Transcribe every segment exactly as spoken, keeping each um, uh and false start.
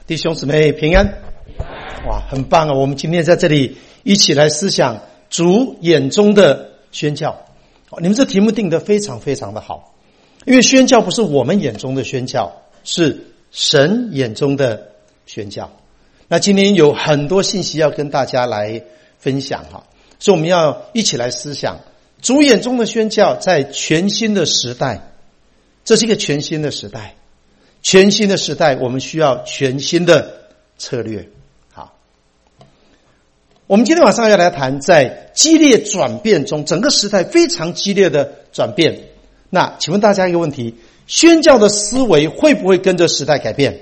弟兄姊妹平安。哇，很棒啊！我们今天在这里一起来思想主眼中的宣教。你们这题目定得非常非常的好，因为宣教不是我们眼中的宣教，是神眼中的宣教。那今天有很多信息要跟大家来分享哈，所以我们要一起来思想主眼中的宣教在全新的时代。这是一个全新的时代，全新的时代我们需要全新的策略。好，我们今天晚上要来谈在激烈转变中，整个时代非常激烈的转变。那请问大家一个问题，宣教的思维会不会跟着时代改变？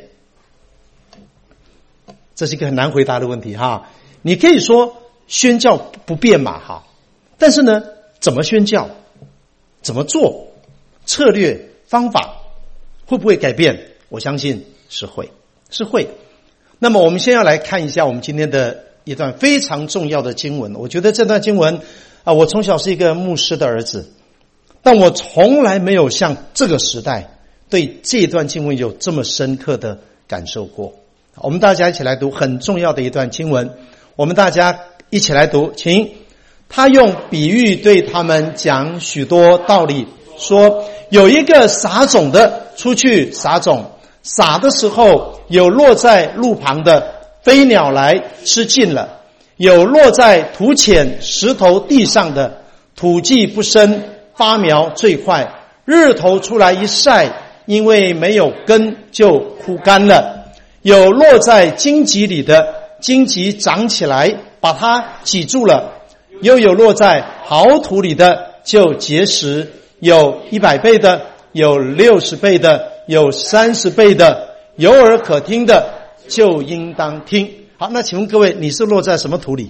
这是一个很难回答的问题哈。你可以说宣教不变嘛哈，但是呢，怎么宣教，怎么做，策略方法会不会改变？我相信是会，是会。那么我们先要来看一下我们今天的一段非常重要的经文。我觉得这段经文啊，我从小是一个牧师的儿子，但我从来没有像这个时代对这段经文有这么深刻的感受过。我们大家一起来读很重要的一段经文，我们大家一起来读，请。他用比喻对他们讲许多道理，说有一个撒种的出去撒种，撒的时候有落在路旁的，飞鸟来吃尽了；有落在土浅石头地上的，土气不深，发苗最快，日头出来一晒，因为没有根就枯干了；有落在荆棘里的，荆棘长起来把它挤住了；又有落在好土里的，就结实，有一百倍的，有六十倍的，有三十倍的，有耳可听的就应当听。好，那请问各位，你是落在什么土里？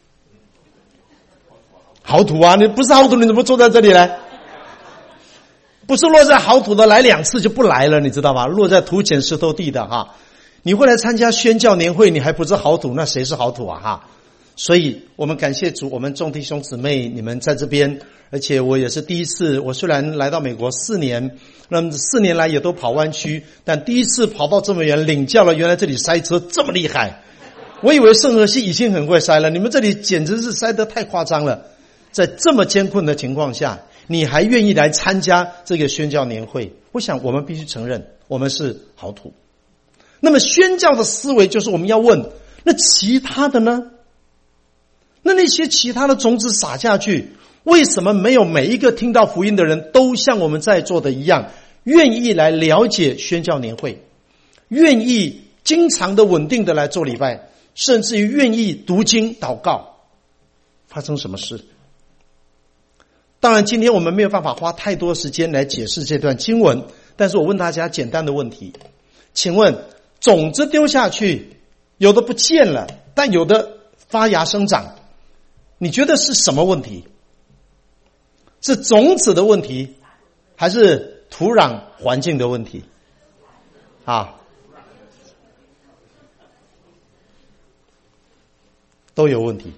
好土啊，你不是好土你怎么坐在这里来？不是落在好土的来两次就不来了，你知道吗？落在土浅石头地的哈，你会来参加宣教年会，你还不是好土，那谁是好土啊哈？所以我们感谢主，我们众弟兄姊妹你们在这边，而且我也是第一次，我虽然来到美国四年，那么四年来也都跑湾区，但第一次跑到这么远领教了原来这里塞车这么厉害。我以为圣河西已经很会塞了，你们这里简直是塞得太夸张了。在这么艰困的情况下，你还愿意来参加这个宣教年会，我想我们必须承认我们是好土。那么宣教的思维就是我们要问，那其他的呢？那那些其他的种子撒下去，为什么没有每一个听到福音的人都像我们在座的一样，愿意来了解宣教年会，愿意经常的稳定的来做礼拜，甚至于愿意读经祷告？发生什么事？当然今天我们没有办法花太多时间来解释这段经文，但是我问大家简单的问题，请问种子丢下去，有的不见了，但有的发芽生长，你觉得是什么问题？是种子的问题，还是土壤环境的问题？啊，都有问题。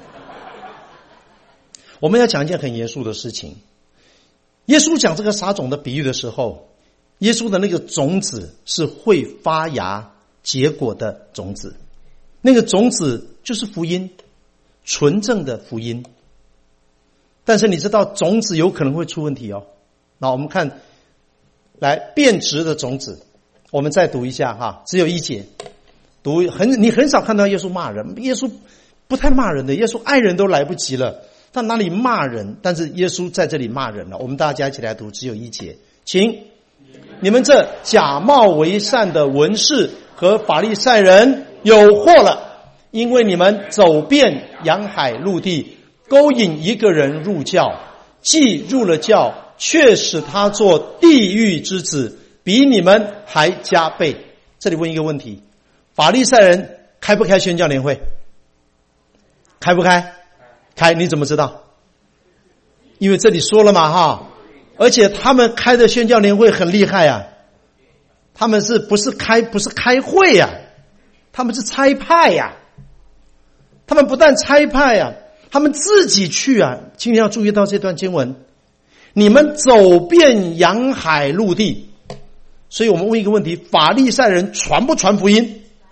我们要讲一件很严肃的事情。耶稣讲这个撒种的比喻的时候，耶稣的那个种子是会发芽结果的种子，那个种子就是福音，纯正的福音。但是你知道种子有可能会出问题哦。那我们看来变质的种子，我们再读一下哈，只有一节，读很你很少看到耶稣骂人，耶稣不太骂人的，耶稣爱人都来不及了，他哪里骂人？但是耶稣在这里骂人了。我们大家一起来读，只有一节，请你们这假冒为善的文士和法利赛人有祸了，因为你们走遍洋海陆地，勾引一个人入教，既入了教，却使他做地狱之子，比你们还加倍。这里问一个问题，法利赛人开不开宣教年会？开不开？开。你怎么知道？因为这里说了嘛哈，而且他们开的宣教年会很厉害啊，他们是不是开不是开会呀、啊？他们是差派呀、啊，他们不但差派呀、啊，他们自己去啊。今天要注意到这段经文，你们走遍洋海陆地，所以我们问一个问题，法利赛人传不传福音？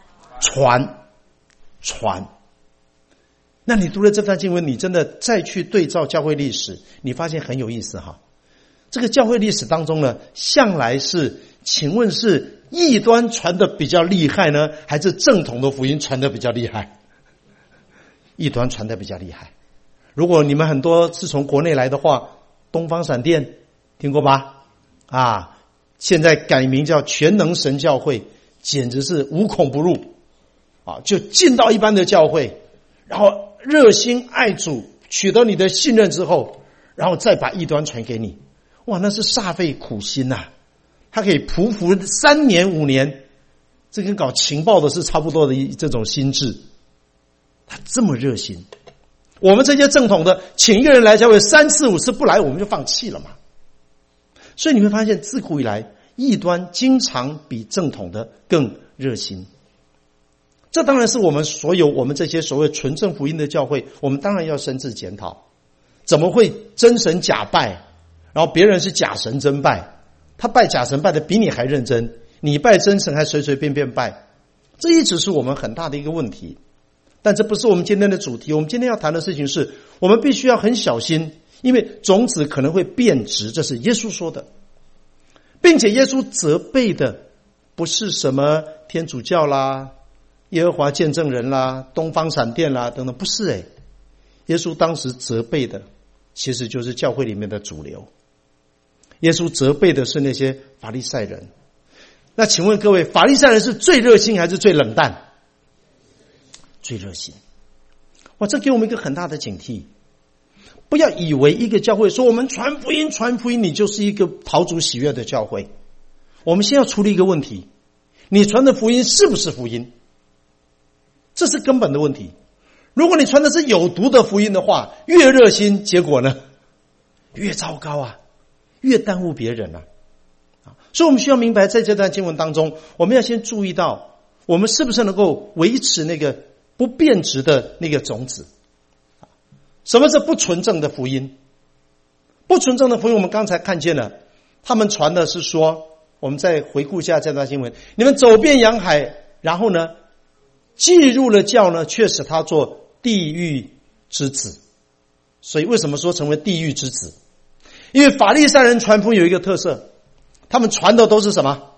传传。那你读了这段经文，你真的再去对照教会历史，你发现很有意思哈。这个教会历史当中呢，向来是，请问是异端传的比较厉害呢，还是正统的福音传的比较厉害？异端传的比较厉害。如果你们很多是从国内来的话，东方闪电听过吧？啊，现在改名叫全能神教会，简直是无孔不入啊！就进到一般的教会，然后热心爱主，取得你的信任之后，然后再把异端传给你。哇，那是煞费苦心呐、啊！他可以匍匐三年五年，这跟搞情报的是差不多的这种心智。他这么热心，我们这些正统的，请一个人来教会三次五次不来，我们就放弃了嘛。所以你会发现，自古以来，异端经常比正统的更热心。这当然是我们所有我们这些所谓纯正福音的教会，我们当然要深自检讨，怎么会真神假拜，然后别人是假神真拜，他拜假神拜的比你还认真，你拜真神还随随便便拜，这一直是我们很大的一个问题。但这不是我们今天的主题，我们今天要谈的事情是，我们必须要很小心，因为种子可能会变质，这是耶稣说的，并且耶稣责备的不是什么天主教啦、耶和华见证人啦、东方闪电啦等等，不是诶，耶稣当时责备的其实就是教会里面的主流，耶稣责备的是那些法利赛人。那请问各位，法利赛人是最热心还是最冷淡？最热心。哇，这给我们一个很大的警惕，不要以为一个教会说我们传福音传福音，你就是一个讨主喜悦的教会。我们先要处理一个问题，你传的福音是不是福音？这是根本的问题。如果你传的是有毒的福音的话，越热心，结果呢越糟糕啊，越耽误别人啊。所以我们需要明白，在这段经文当中，我们要先注意到，我们是不是能够维持那个不变质的那个种子。什么是不纯正的福音？不纯正的福音我们刚才看见了，他们传的是说，我们再回顾一下这段经文，你们走遍洋海，然后呢既入了教呢，却使他做地狱之子。所以为什么说成为地狱之子？因为法利赛人传福音有一个特色，他们传的都是什么？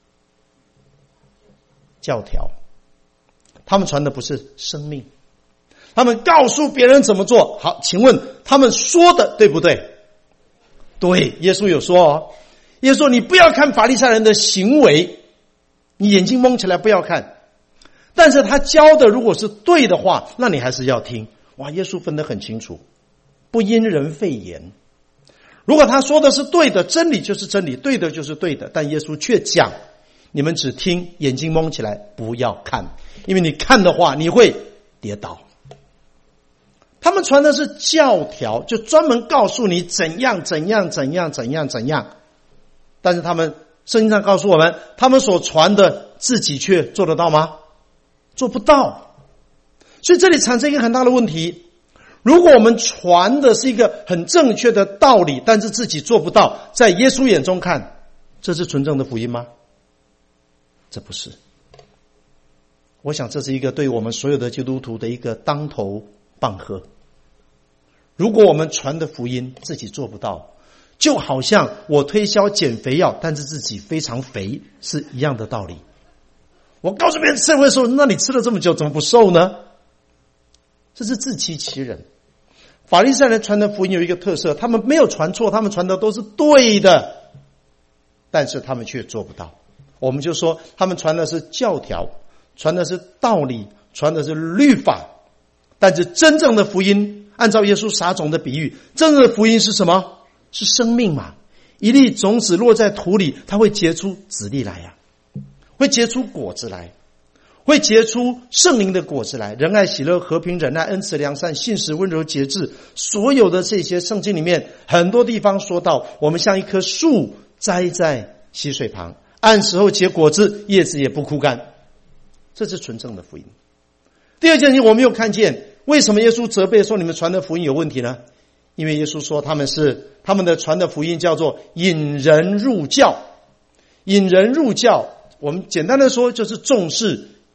教条。他们传的不是生命，他们告诉别人怎么做。好，请问他们说的对不对？对，耶稣有说哦，耶稣说你不要看法利赛人的行为，你眼睛蒙起来不要看，但是他教的如果是对的话，那你还是要听。哇，耶稣分得很清楚，不因人废言。如果他说的是对的，真理就是真理，对的就是对的，但耶稣却讲，你们只听，眼睛蒙起来不要看，因为你看的话你会跌倒。他们传的是教条，就专门告诉你怎样怎样怎样怎样怎样，但是他们圣经上告诉我们，他们所传的自己却做得到吗？做不到。所以这里产生一个很大的问题，如果我们传的是一个很正确的道理，但是自己做不到，在耶稣眼中看，这是纯正的福音吗？这不是。我想这是一个对我们所有的基督徒的一个当头棒喝。如果我们传的福音自己做不到，就好像我推销减肥药，但是自己非常肥，是一样的道理。我告诉别人吃了会瘦，那你吃了这么久怎么不瘦呢？这是自欺欺人。法利赛人传的福音有一个特色，他们没有传错，他们传的都是对的，但是他们却做不到。我们就说他们传的是教条，传的是道理，传的是律法，但是真正的福音，按照耶稣撒种的比喻，真正的福音是什么？是生命嘛。一粒种子落在土里，它会结出籽粒来呀、啊，会结出果子来，会结出圣灵的果子来，仁爱、喜乐、和平、忍耐、恩慈、良善、信实、温柔、节制。所有的这些圣经里面很多地方说到，我们像一棵树栽在溪水旁，按时候结果子，叶子也不枯干。这是纯正的福音。第二件事情，我们又看见为什么耶稣责备说你们传的福音有问题呢？因为耶稣说他们是他们的传的福音叫做引人入教。引人入教，我们简单的说就是重视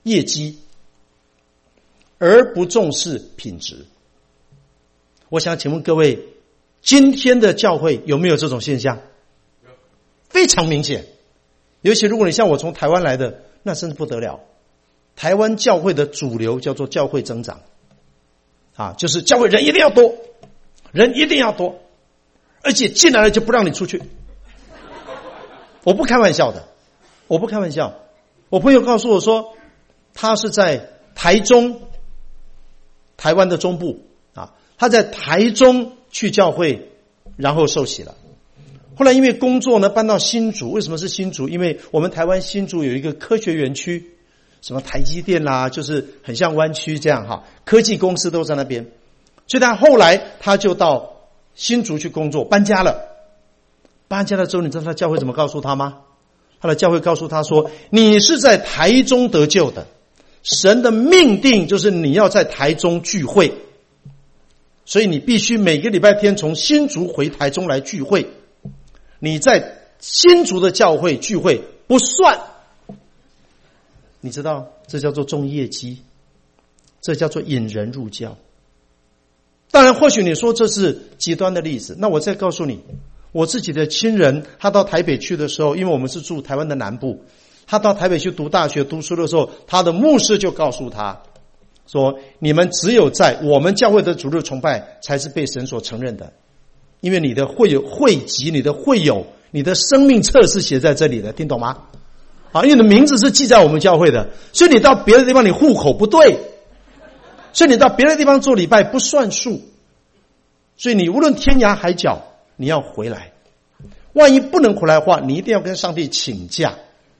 业绩，而不重视品质。我想请问各位，今天的教会有没有这种现象？非常明显。尤其如果你像我从台湾来的，那真是不得了。台湾教会的主流叫做教会增长，啊，就是教会人一定要多，人一定要多，而且进来了就不让你出去。我不开玩笑的，我不开玩笑。我朋友告诉我说，他是在台中，台湾的中部啊，他在台中去教会，然后受洗了。后来因为工作呢，搬到新竹。为什么是新竹？因为我们台湾新竹有一个科学园区，什么台积电啦，就是很像湾区这样哈，科技公司都在那边。所以他后来他就到新竹去工作，搬家了。搬家了之后，你知道他教会怎么告诉他吗？他的教会告诉他说，你是在台中得救的，神的命定就是你要在台中聚会，所以你必须每个礼拜天从新竹回台中来聚会。你在新竹的教会聚会不算，你知道这叫做重业绩，这叫做引人入教。当然或许你说这是极端的例子，那我再告诉你，我自己的亲人他到台北去的时候，因为我们是住台湾的南部，他到台北去读大学读书的时候，他的牧师就告诉他说，你们只有在我们教会的主日崇拜才是被神所承认的，因为你的会有会籍，你的会友，你的生命册是写在这里的，听懂吗？啊，因为你的名字是记在我们教会的，所以你到别的地方你户口不对，所以你到别的地方做礼拜不算数，所以你无论天涯海角你要回来，万一不能回来的话，你一定要跟上帝请假。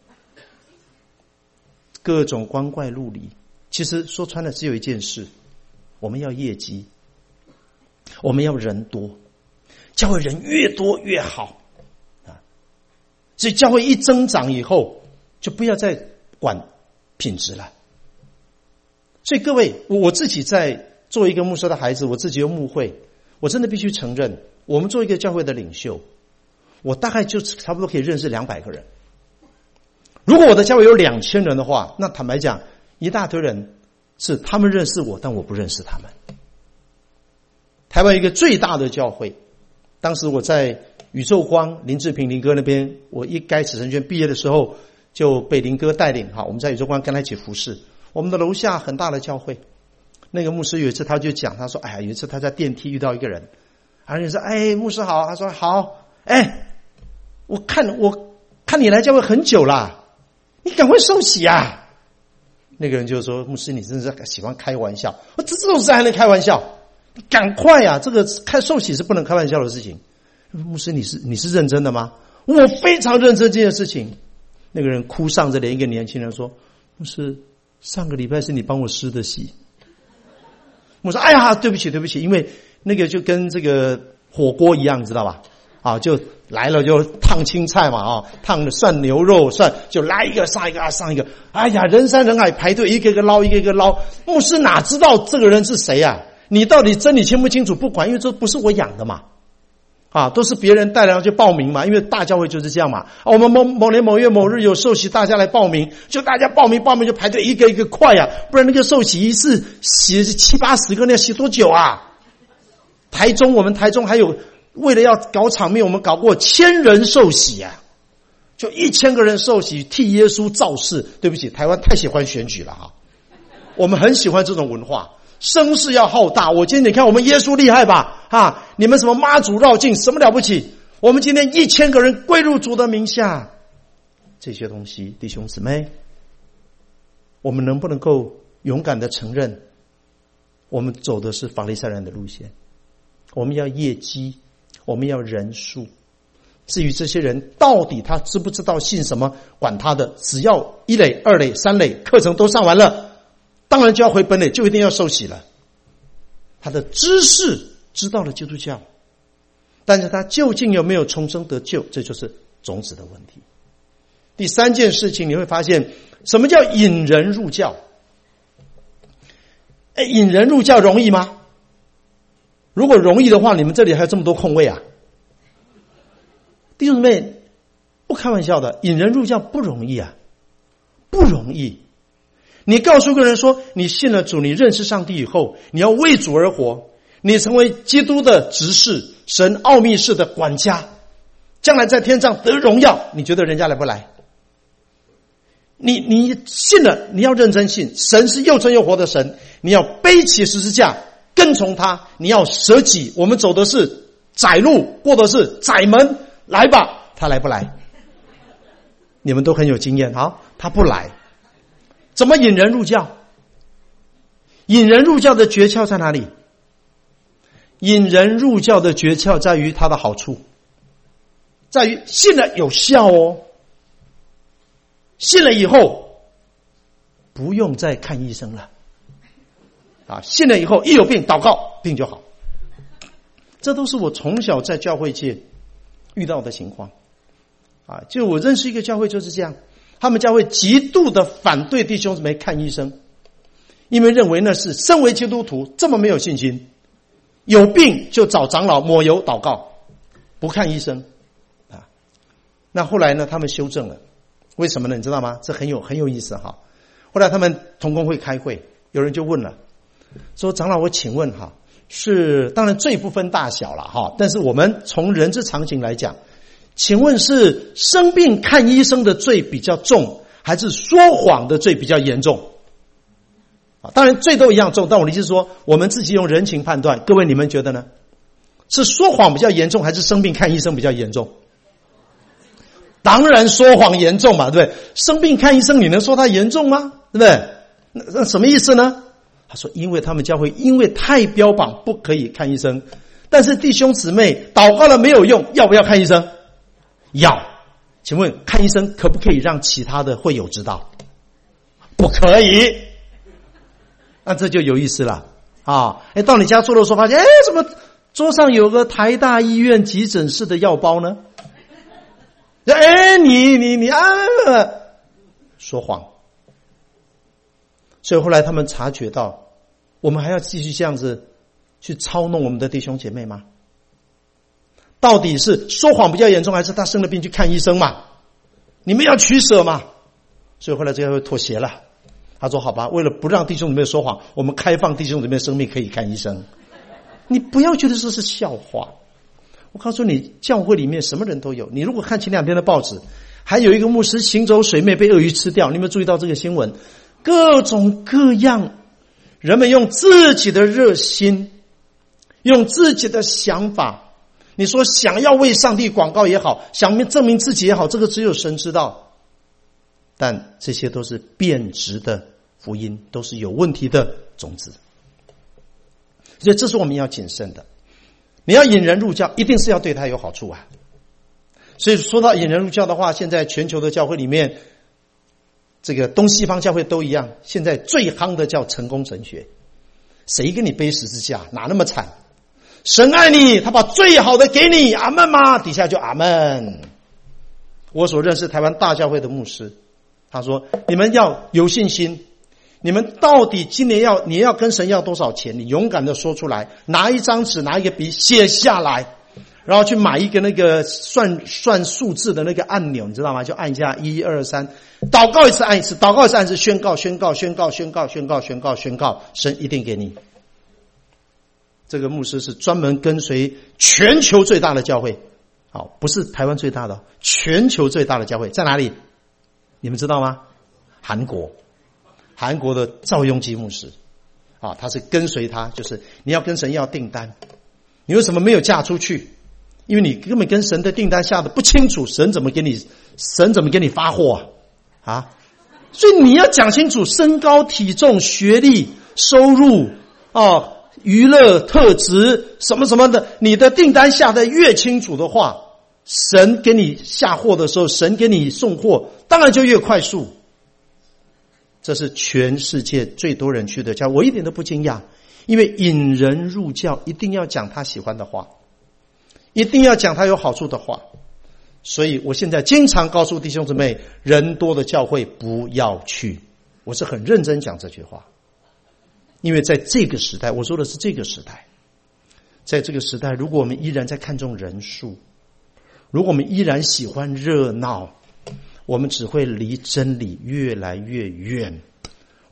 各种光怪陆离，其实说穿了只有一件事，我们要业绩，我们要人多，教会人越多越好啊！所以教会一增长以后，就不要再管品质了。所以各位，我自己在做一个牧师的孩子，我自己又牧会，我真的必须承认，我们做一个教会的领袖，我大概就差不多可以认识两百个人。如果我的教会有两千人的话，那坦白讲，一大堆人是他们认识我，但我不认识他们。台湾一个最大的教会，当时我在宇宙光林志平林哥那边，我一该子神学毕业的时候就被林哥带领，我们在宇宙光跟他一起服侍。我们的楼下很大的教会，那个牧师有一次他就讲，他说哎呀，有一次他在电梯遇到一个人，然后就说哎，牧师好，他说好，哎，我看我看你来教会很久了，你赶快受洗啊。那个人就说，牧师你真是喜欢开玩笑，我这这种事还能开玩笑，你赶快啊，这个开受洗是不能开玩笑的事情。牧师你是你是认真的吗？我非常认真这件事情。那个人哭丧着脸，一个年轻人说，牧师上个礼拜是你帮我施的洗。我说哎呀对不起对不起，因为那个就跟这个火锅一样你知道吧，啊就来了就烫青菜嘛，啊烫涮牛肉涮，就来一个上一个啊上一个，哎呀人山人海排队，一个一个捞一个一个捞。牧师哪知道这个人是谁啊？你到底真理清不清楚不管，因为这不是我养的嘛，啊都是别人带来就报名嘛，因为大教会就是这样嘛。啊我们某某年某月某日有受洗，大家来报名，就大家报名报名就排队一个一个快啊，不然那个受洗一次洗七八十个，那要洗多久啊？台中我们台中还有为了要搞场面，我们搞过千人受洗啊，就一千个人受洗替耶稣造势。对不起，台湾太喜欢选举了哈，我们很喜欢这种文化，声势要浩大。我今天你看我们耶稣厉害吧？啊，你们什么妈祖绕境什么了不起？我们今天一千个人归入主的名下，这些东西，弟兄姊妹，我们能不能够勇敢的承认，我们走的是法利赛人的路线？我们要业绩，我们要人数。至于这些人到底他知不知道信什么，管他的，只要一垒二垒三垒课程都上完了，当然就要回本垒，就一定要受洗了。他的知识知道了基督教，但是他究竟有没有重生得救，这就是种子的问题。第三件事情你会发现，什么叫引人入教？哎，引人入教容易吗？如果容易的话，你们这里还有这么多空位啊？弟兄妹，不开玩笑的，引人入教不容易啊，不容易。 你告诉个人说，你信了主，你认识上帝以后，你要为主而活，你成为基督的执事，神奥秘式的管家，将来在天上得荣耀，你觉得人家来不来？你你信了，你要认真信，神是又真又活的神，你要背起十字架跟从他，你要舍己。我们走的是窄路，过的是窄门，来吧，他来不来？你们都很有经验，好，他不来。怎么引人入教？引人入教的诀窍在哪里？引人入教的诀窍在于它的好处，在于信了有效哦。信了以后不用再看医生了啊！信了以后一有病祷告，病就好。这都是我从小在教会界遇到的情况啊！就我认识一个教会就是这样。他们教会极度的反对弟兄姊妹看医生，因为认为那是身为基督徒这么没有信心，有病就找长老抹油祷告，不看医生啊。那后来呢，他们修正了，为什么呢？你知道吗？这很有很有意思哈。后来他们同工会开会，有人就问了，说长老，我请问哈，是当然罪不分大小了哈，但是我们从人之常情来讲。请问是生病看医生的罪比较重，还是说谎的罪比较严重？啊，当然罪都一样重，但我的意思是说，我们自己用人情判断，各位你们觉得呢？是说谎比较严重，还是生病看医生比较严重？当然说谎严重嘛，对不对？生病看医生，你能说他严重吗？对不对？那那什么意思呢？他说，因为他们教会因为太标榜不可以看医生，但是弟兄姊妹祷告了没有用，要不要看医生？要。请问看医生可不可以让其他的会友知道？不可以。那这就有意思了啊！哎，到你家做的时候发现，哎，怎么桌上有个台大医院急诊室的药包呢？哎，你你你啊，说谎。所以后来他们察觉到，我们还要继续这样子去操弄我们的弟兄姐妹吗？到底是说谎比较严重，还是他生了病去看医生嘛？你们要取舍嘛？所以后来这个妥协了。他说好吧，为了不让弟兄姊妹说谎，我们开放弟兄姊妹生命可以看医生。你不要觉得这是笑话。我告诉你，教会里面什么人都有。你如果看前两天的报纸，还有一个牧师行走水面被鳄鱼吃掉，你有没有注意到这个新闻？各种各样，人们用自己的热心，用自己的想法，你说想要为上帝广告也好，想证明自己也好，这个只有神知道。但这些都是变质的福音，都是有问题的种子。所以这是我们要谨慎的。你要引人入教，一定是要对他有好处啊。所以说到引人入教的话，现在全球的教会里面，这个东西方教会都一样，现在最夯的叫成功神学。谁给你背十字架？哪那么惨？神爱你，他把最好的给你，阿们吗？底下就阿们。我所认识台湾大教会的牧师，他说你们要有信心，你们到底今年要你要跟神要多少钱，你勇敢的说出来，拿一张纸拿一个笔写下来，然后去买一个那个算算数字的那个按钮，你知道吗？就按一下一二三，祷告一次按一次，祷告一次按一次，宣告宣告宣告宣告宣告宣告宣告，神一定给你。这个牧师是专门跟随全球最大的教会，好，不是台湾最大的，全球最大的教会在哪里？你们知道吗？韩国，韩国的赵雍基牧师啊，他是跟随他，就是你要跟神要订单，你为什么没有嫁出去？因为你根本跟神的订单下的不清楚，神怎么给你，神怎么给你发货啊？啊，所以你要讲清楚身高、体重、学历、收入啊。娱乐特质什么什么的，你的订单下得越清楚的话，神给你下货的时候，神给你送货当然就越快速。这是全世界最多人去的教，我一点都不惊讶，因为引人入教一定要讲他喜欢的话，一定要讲他有好处的话。所以我现在经常告诉弟兄姊妹，人多的教会不要去，我是很认真讲这句话。因为在这个时代，我说的是这个时代，在这个时代，如果我们依然在看重人数，如果我们依然喜欢热闹，我们只会离真理越来越远，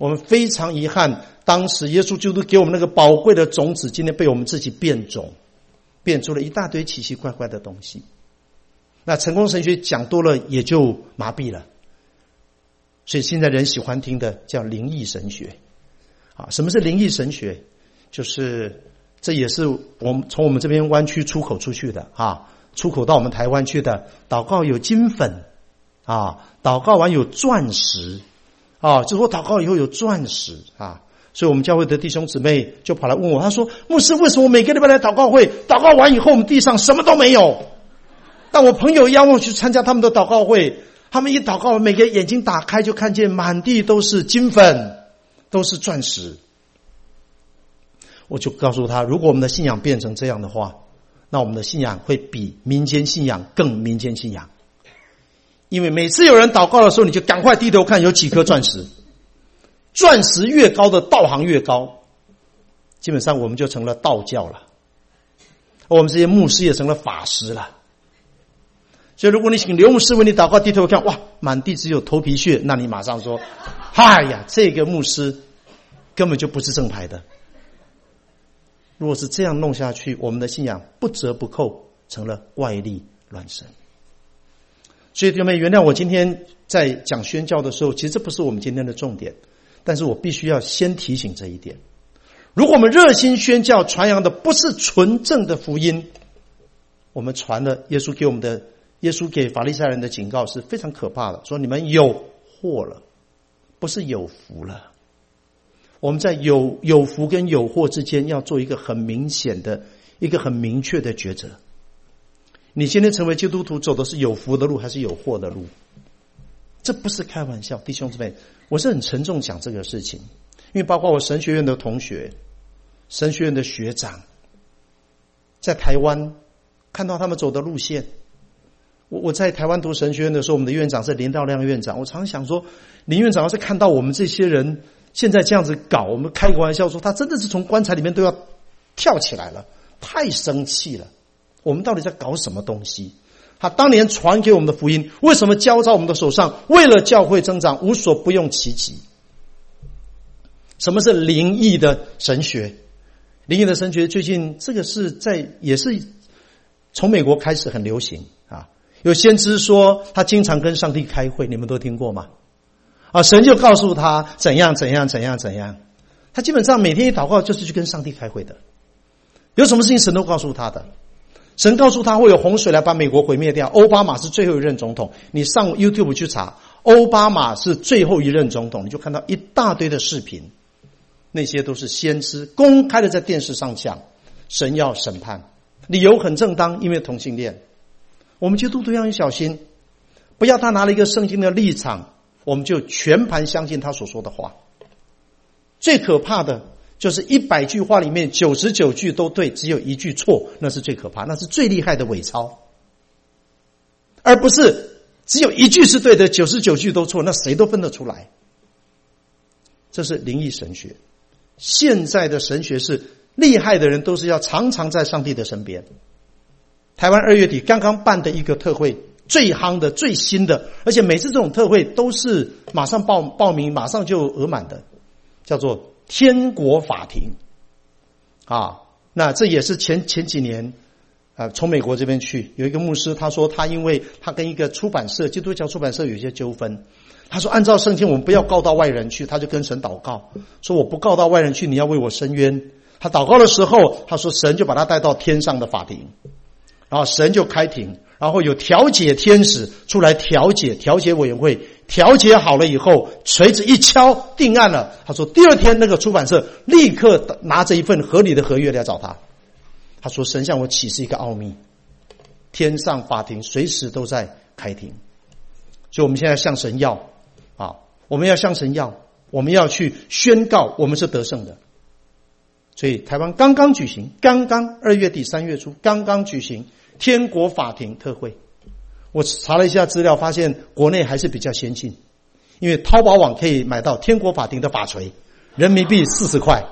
我们非常遗憾，当时耶稣基督给我们那个宝贵的种子，今天被我们自己变种，变出了一大堆奇奇怪怪的东西。那成功神学讲多了也就麻痹了，所以现在人喜欢听的叫灵异神学。啊，什么是灵异神学？就是这也是我们从我们这边湾区出口出去的啊，出口到我们台湾去的。祷告有金粉啊，祷告完有钻石啊，就是我祷告以后有钻石啊。所以我们教会的弟兄姊妹就跑来问我，他说：牧师，为什么每个礼拜来祷告会，祷告完以后我们地上什么都没有？但我朋友邀我去参加他们的祷告会，他们一祷告，每个眼睛打开就看见满地都是金粉，都是钻石。我就告诉他，如果我们的信仰变成这样的话，那我们的信仰会比民间信仰更民间信仰。因为每次有人祷告的时候，你就赶快低头看有几颗钻石，钻石越高的道行越高，基本上我们就成了道教了，我们这些牧师也成了法师了。所以如果你请刘牧师为你祷告，低头看，哇，满地只有头皮屑，那你马上说，哎呀，这个牧师根本就不是正牌的。如果是这样弄下去，我们的信仰不折不扣成了怪力乱神。所以弟兄们，原谅我今天在讲宣教的时候，其实这不是我们今天的重点，但是我必须要先提醒这一点。如果我们热心宣教，传扬的不是纯正的福音，我们传了耶稣给我们的，耶稣给法利赛人的警告是非常可怕的，说你们有祸了，不是有福了。我们在有有福跟有祸之间要做一个很明显的一个很明确的抉择。你今天成为基督徒走的是有福的路还是有祸的路？这不是开玩笑，弟兄姊妹，我是很沉重讲这个事情。因为包括我神学院的同学，神学院的学长，在台湾看到他们走的路线，我我在台湾读神学院的时候，我们的院长是林道亮院长，我常想说，林院长要是看到我们这些人现在这样子搞，我们开个玩笑说，他真的是从棺材里面都要跳起来了，太生气了。我们到底在搞什么东西？他当年传给我们的福音，为什么交在我们的手上？为了教会增长，无所不用其极。什么是灵异的神学？灵异的神学最近这个是在也是从美国开始很流行啊。有先知说他经常跟上帝开会，你们都听过吗？啊，神就告诉他怎样怎样怎样怎样。他基本上每天一祷告就是去跟上帝开会的。有什么事情神都告诉他的。神告诉他会有洪水来把美国毁灭掉，奥巴马是最后一任总统。你上 YouTube 去查，奥巴马是最后一任总统，你就看到一大堆的视频，那些都是先知公开的在电视上讲，神要审判，理由很正当，因为同性恋。我们基督徒要很小心，不要他拿了一个圣经的立场，我们就全盘相信他所说的话。最可怕的就是一百句话里面九十九句都对，只有一句错，那是最可怕，那是最厉害的伪钞。而不是只有一句是对的，九十九句都错，那谁都分得出来。这是灵异神学。现在的神学是厉害的人都是要常常在上帝的身边。台湾二月底刚刚办的一个特会，最夯的最新的，而且每次这种特会都是马上报报名马上就额满的，叫做天国法庭啊。那这也是前前几年啊、呃，从美国这边去有一个牧师，他说他因为他跟一个出版社基督教出版社有一些纠纷，他说按照圣经我们不要告到外人去，他就跟神祷告说我不告到外人去，你要为我伸冤。他祷告的时候他说神就把他带到天上的法庭，然后神就开庭，然后有调解天使出来调解，调解委员会调解好了以后，锤子一敲定案了。他说第二天那个出版社立刻拿着一份合理的合约来找他，他说神向我启示一个奥秘，天上法庭随时都在开庭。所以我们现在向神要啊，我们要向神要，我们要去宣告我们是得胜的。所以台湾刚刚举行，刚刚二月底三月初刚刚举行天国法庭特会。我查了一下资料，发现国内还是比较先进，因为淘宝网可以买到天国法庭的法锤，人民币四十块。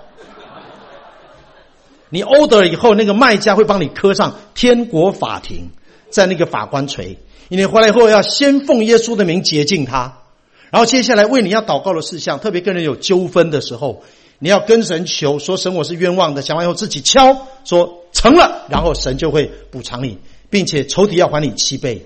你 order 以后，那个卖家会帮你刻上天国法庭，在那个法官锤。你回来以后要先奉耶稣的名洁净他， 然后接下来为你要祷告的事项，特别跟人有纠纷的时候，你要跟神求，说神我是冤枉的，讲完以后自己敲，说成了，然后神就会补偿你，并且仇敌要还你七倍。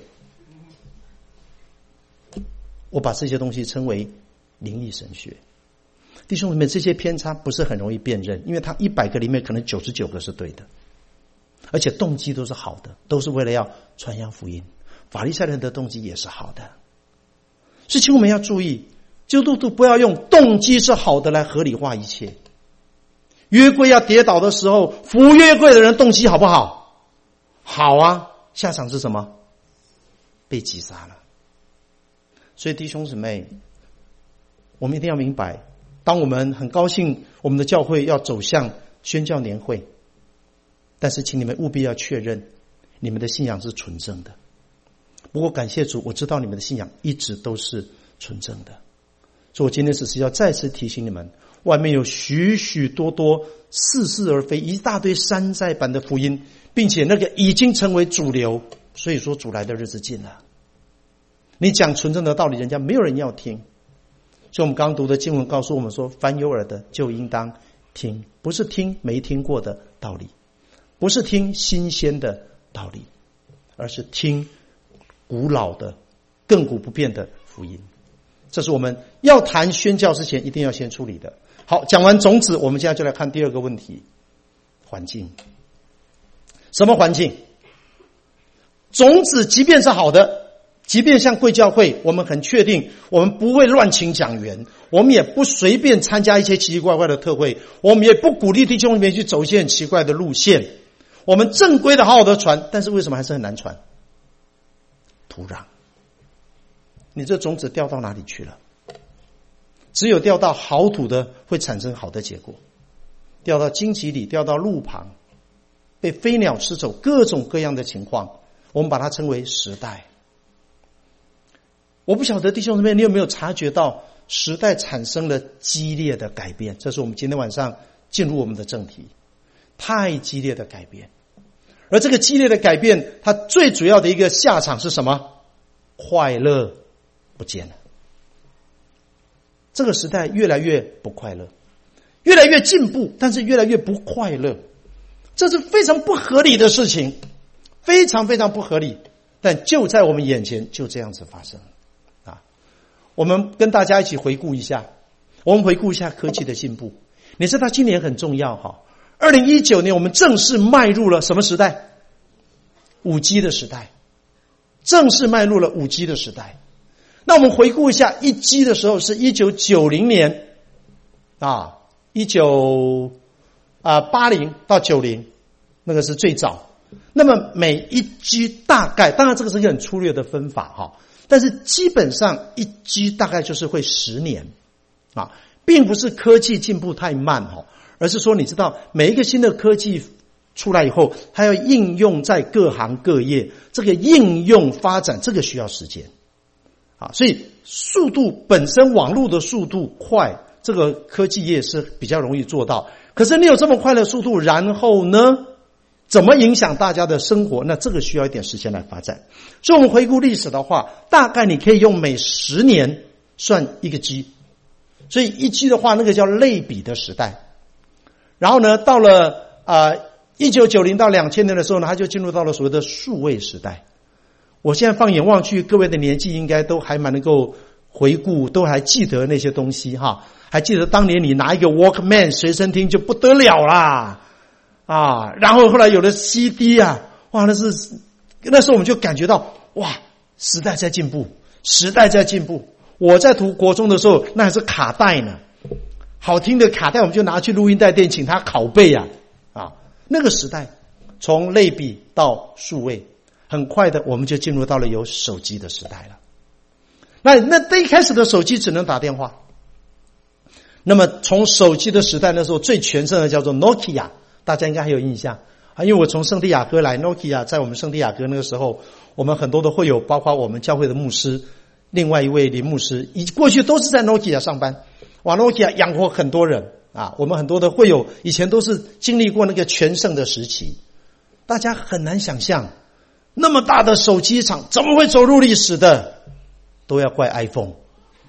我把这些东西称为灵异神学。弟兄姊妹，这些偏差不是很容易辨认，因为他一百个里面可能九十九个是对的，而且动机都是好的，都是为了要传扬福音。法利赛人的动机也是好的，所以请我们要注意，基督徒不要用动机是好的来合理化一切。约柜要跌倒的时候，扶约柜的人动机好不好？好啊，下场是什么？被击杀了。所以弟兄姊妹，我们一定要明白，当我们很高兴我们的教会要走向宣教年会，但是请你们务必要确认你们的信仰是纯正的。不过感谢主，我知道你们的信仰一直都是纯正的，所以我今天只是要再次提醒你们，外面有许许多多似是而非一大堆山寨版的福音，并且那个已经成为主流，所以说主来的日子近了。你讲纯正的道理，人家没有人要听。所以我们刚读的经文告诉我们说，凡有耳的就应当听，不是听没听过的道理，不是听新鲜的道理，而是听古老的亘古不变的福音。这是我们要谈宣教之前一定要先处理的。好，讲完种子，我们现在就来看第二个问题，环境。什么环境？种子即便是好的，即便像贵教会，我们很确定我们不会乱请讲员，我们也不随便参加一些奇奇怪怪的特会，我们也不鼓励弟兄里面去走一些很奇怪的路线，我们正规的好好的传，但是为什么还是很难传？土壤。你这种子掉到哪里去了？只有掉到好土的会产生好的结果，掉到荆棘里，掉到路旁，被飞鸟吃走，各种各样的情况，我们把它称为时代。我不晓得弟兄姊妹，你有没有察觉到时代产生了激烈的改变？这是我们今天晚上进入我们的正题，太激烈的改变。而这个激烈的改变，它最主要的一个下场是什么？快乐不见了。这个时代越来越不快乐，越来越进步，但是越来越不快乐，这是非常不合理的事情，非常非常不合理，但就在我们眼前就这样子发生啊！我们跟大家一起回顾一下，我们回顾一下科技的进步。你知道今年很重要哈，二零一九年我们正式迈入了什么时代？ 五 G 的时代，正式迈入了 五 G 的时代。那我们回顾一下 一 G 的时候是一九九零年啊，一九八零到九零，那个是最早。那么每一 G 大概，当然这个是一个很粗略的分法哈，但是基本上一 G 大概就是会十年啊，并不是科技进步太慢哈，而是说你知道每一个新的科技出来以后，它要应用在各行各业，这个应用发展这个需要时间啊，所以速度本身网络的速度快，这个科技业是比较容易做到。可是你有这么快的速度，然后呢，怎么影响大家的生活？那这个需要一点时间来发展。所以我们回顾历史的话，大概你可以用每十年算一个 G， 所以一 G 的话，那个叫类比的时代。然后呢，到了啊一九九零到两千年的时候呢，它就进入到了所谓的数位时代。我现在放眼望去，各位的年纪应该都还蛮能够回顾，都还记得那些东西哈。还记得当年你拿一个 Walkman 随身听就不得了啦啊！然后后来有了 C D 啊，哇，那是那时候我们就感觉到哇，时代在进步，时代在进步。我在读国中的时候，那还是卡带呢，好听的卡带我们就拿去录音带店请他拷贝啊啊！那个时代从类比到数位。很快的我们就进入到了有手机的时代了。那那一开始的手机只能打电话，那么从手机的时代那时候最全盛的叫做 Nokia， 大家应该还有印象啊，因为我从圣地亚哥来 Nokia 在我们圣地亚哥那个时候，我们很多的会友包括我们教会的牧师，另外一位林牧师以过去都是在 Nokia 上班，哇 Nokia 养活很多人啊，我们很多的会友以前都是经历过那个全盛的时期。大家很难想象那么大的手机厂怎么会走入历史的？都要怪 iPhone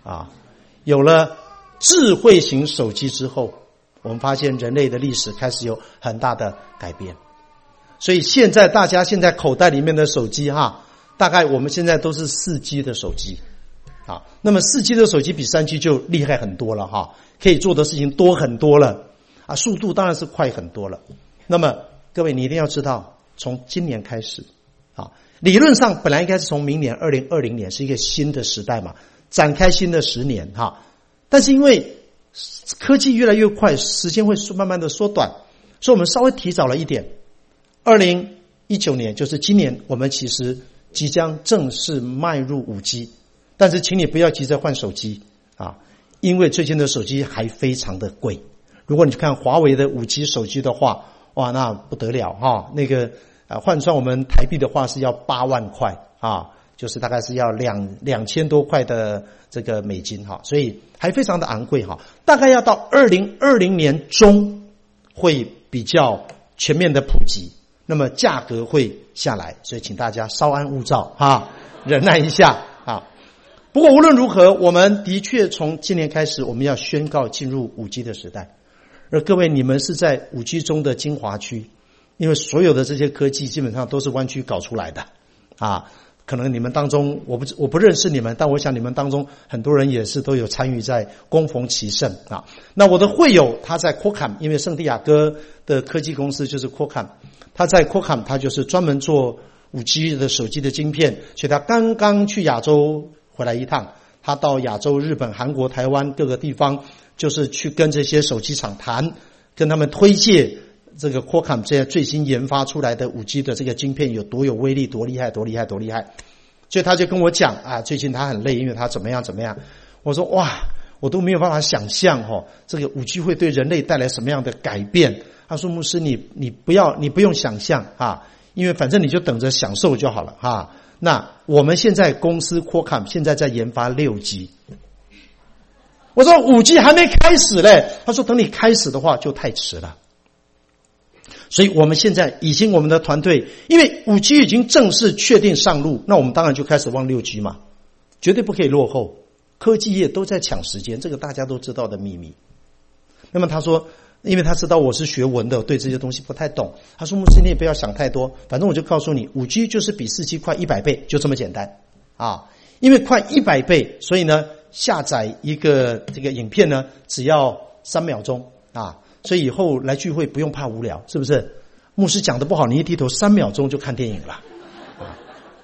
啊，有了智慧型手机之后，我们发现人类的历史开始有很大的改变。所以现在大家现在口袋里面的手机哈，大概我们现在都是 四 G 的手机啊。那么 四 G 的手机比 三 G 就厉害很多了哈，可以做的事情多很多了啊，速度当然是快很多了。那么各位你一定要知道，从今年开始啊，理论上本来应该是从明年二零二零年是一个新的时代嘛，展开新的十年哈。但是因为科技越来越快，时间会慢慢的缩短，所以我们稍微提早了一点。二零一九年就是今年，我们其实即将正式迈入 五 G， 但是请你不要急着换手机啊，因为最近的手机还非常的贵。如果你去看华为的 五 G 手机的话，哇，那不得了哈，那个啊换算我们台币的话是要八万块啊，就是大概是要两两千多块的这个美金哈，所以还非常的昂贵哈，大概要到二零二零年中会比较全面的普及。那么价格会下来，所以请大家稍安勿躁哈，忍耐一下啊。不过无论如何，我们的确从今年开始，我们要宣告进入 五 G 的时代。而各位，你们是在 五 G 中的精华区，因为所有的这些科技基本上都是湾区搞出来的啊。可能你们当中，我不我不认识你们，但我想你们当中很多人也是都有参与在恭逢其盛啊。那我的会友他在 Qualcomm， 因为圣地亚哥的科技公司就是 Qualcomm， 他在 Qualcomm 他就是专门做 五 G 的手机的晶片，所以他刚刚去亚洲回来一趟，他到亚洲、日本、韩国、台湾各个地方，就是去跟这些手机厂谈，跟他们推介这个 Qualcomm 这些最新研发出来的 五 G 的这个晶片有多有威力，多厉害，多厉害，多厉害。所以他就跟我讲啊，最近他很累，因为他怎么样怎么样。我说哇，我都没有办法想象哦，这个 五 G 会对人类带来什么样的改变。他说牧师，你你不要你不用想象啊，因为反正你就等着享受就好了哈。那我们现在公司 Qualcomm 现在在研发 六 G。我说 五 G 还没开始嘞，他说等你开始的话就太迟了。所以我们现在已经我们的团队，因为 五 G 已经正式确定上路，那我们当然就开始往 六 G 嘛，绝对不可以落后。科技业都在抢时间，这个大家都知道的秘密。那么他说，因为他知道我是学文的，对这些东西不太懂，他说牧师你也不要想太多，反正我就告诉你 五 G 就是比 四 G 快一百倍，就这么简单啊。因为快一百倍，所以呢下载一个这个影片呢只要三秒钟啊。所以以后来聚会不用怕无聊，是不是？牧师讲的不好，你一低头三秒钟就看电影了。啊、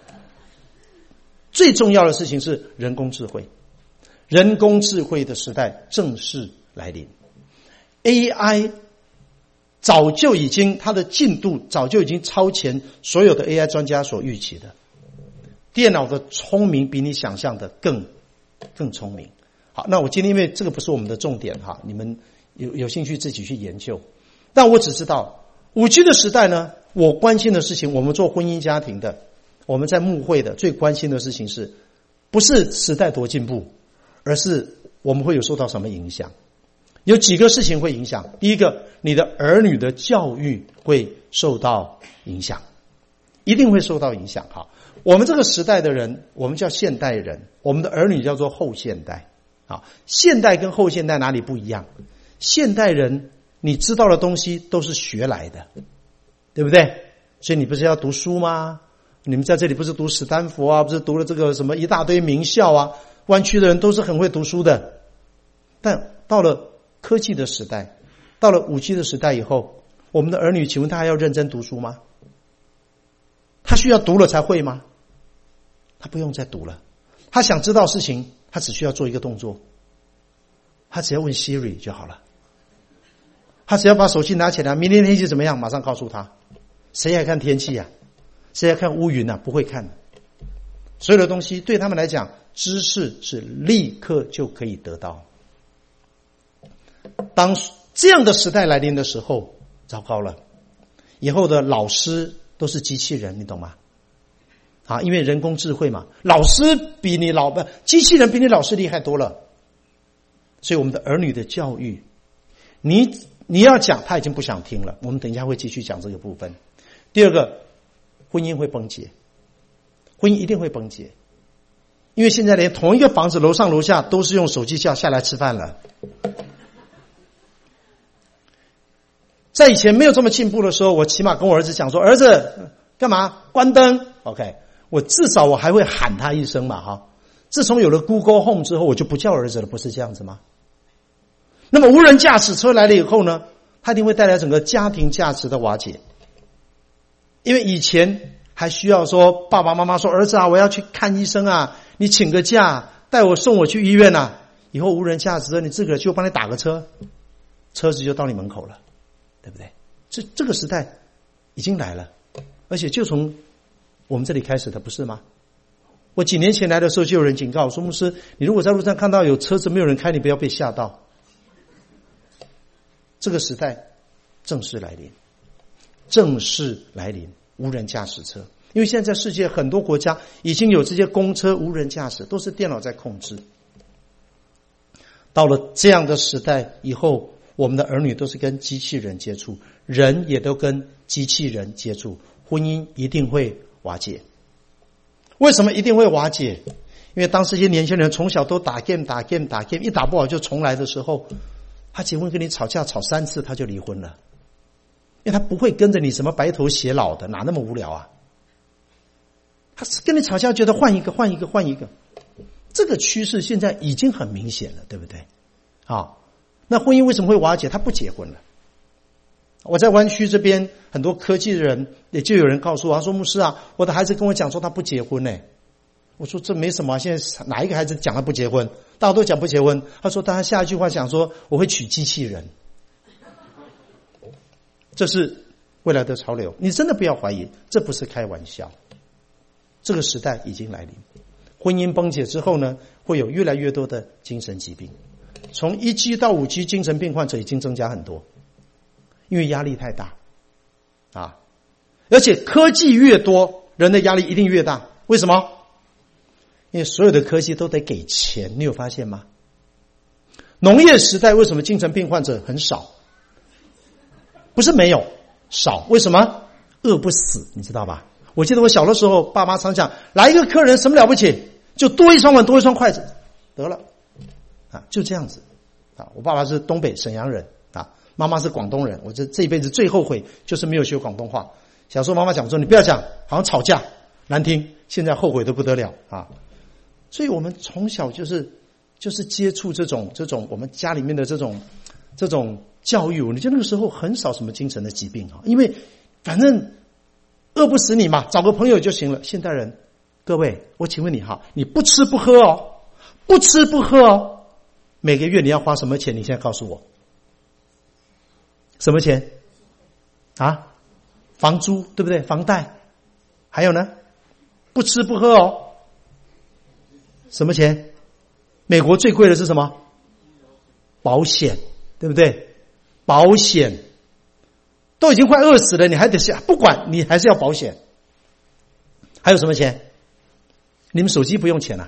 最重要的事情是人工智慧，人工智慧的时代正式来临。A I 早就已经它的进度早就已经超前所有的 A I 专家所预期的。电脑的聪明比你想象的更更聪明。好，那我今天因为这个不是我们的重点哈，你们有有兴趣自己去研究。但我只知道 五 G 的时代呢，我关心的事情，我们做婚姻家庭的，我们在牧会的最关心的事情是不是时代多进步，而是我们会有受到什么影响。有几个事情会影响。第一个，你的儿女的教育会受到影响，一定会受到影响哈。我们这个时代的人，我们叫现代人，我们的儿女叫做后现代啊。现代跟后现代哪里不一样？现代人你知道的东西都是学来的，对不对？所以你不是要读书吗？你们在这里不是读史丹佛啊，不是读了这个什么一大堆名校啊，湾区的人都是很会读书的。但到了科技的时代，到了 五 G 的时代以后，我们的儿女请问他还要认真读书吗？他需要读了才会吗？他不用再读了，他想知道事情，他只需要做一个动作，他只要问 Siri 就好了。他只要把手机拿起来，明天天气怎么样，马上告诉他。谁还看天气啊？谁还看乌云啊？不会看。所有的东西对他们来讲，知识是立刻就可以得到。当这样的时代来临的时候，糟糕了，以后的老师都是机器人，你懂吗？啊，因为人工智慧嘛，老师比你老不，机器人比你老师厉害多了。所以我们的儿女的教育，你你要讲，他已经不想听了。我们等一下会继续讲这个部分。第二个，婚姻会崩解，婚姻一定会崩解， 因为现在连同一个房子楼上楼下都是用手机叫下来吃饭了。在以前没有这么进步的时候，我起码跟我儿子讲说，儿子干嘛关灯 OK， 我至少我还会喊他一声嘛哈。自从有了 Google Home 之后，我就不叫儿子了，不是这样子吗？那么无人驾驶车来了以后呢，它一定会带来整个家庭价值的瓦解。因为以前还需要说爸爸妈妈说，儿子啊，我要去看医生啊，你请个假带我送我去医院啊。以后无人驾驶车你自个儿就帮你打个车，车子就到你门口了，对不对？这这个时代已经来了，而且就从我们这里开始的，不是吗？我几年前来的时候就有人警告我说，牧师，你如果在路上看到有车子没有人开，你不要被吓到。这个时代正式来临，正式来临无人驾驶车。因为现在在世界很多国家已经有这些公车无人驾驶，都是电脑在控制。到了这样的时代以后，我们的儿女都是跟机器人接触，人也都跟机器人接触，婚姻一定会瓦解。为什么一定会瓦解？因为当这些年轻人从小都打 game 打 game 打 game， 一打不好就重来的时候，他结婚跟你吵架吵三次他就离婚了。因为他不会跟着你什么白头偕老的，哪那么无聊啊？他是跟你吵架觉得换一个换一个换一个，这个趋势现在已经很明显了，对不对？啊，那婚姻为什么会瓦解？他不结婚了。我在湾区这边很多科技的人也就有人告诉我，他说牧师啊，我的孩子跟我讲说他不结婚呢。我说这没什么，现在哪一个孩子讲他不结婚？大家都讲不结婚。他说他下一句话想说我会娶机器人。这是未来的潮流，你真的不要怀疑，这不是开玩笑。这个时代已经来临，婚姻崩解之后呢，会有越来越多的精神疾病。从一 G 到五 G 精神病患者已经增加很多，因为压力太大啊！而且科技越多，人的压力一定越大。为什么？因为所有的科技都得给钱，你有发现吗？农业时代为什么精神病患者很少？不是没有，少。为什么？饿不死，你知道吧？我记得我小的时候，爸妈常讲，来一个客人什么了不起，就多一双碗，多一双筷子，得了啊，就这样子啊。我爸爸是东北沈阳人啊，妈妈是广东人。我这这一辈子最后悔就是没有学广东话。小时候妈妈讲说，你不要讲，好像吵架难听，现在后悔得不得了啊。所以我们从小就是就是接触这种这种我们家里面的这种这种教育，我觉得那个时候很少什么精神的疾病啊，因为反正饿不死你嘛，找个朋友就行了。现代人，各位，我请问你哈，你不吃不喝哦，不吃不喝哦，每个月你要花什么钱？你现在告诉我，什么钱啊？房租对不对？房贷，还有呢？不吃不喝哦，什么钱？美国最贵的是什么？保险，对不对？保险都已经快饿死了，你还得下，不管你还是要保险。还有什么钱？你们手机不用钱啊？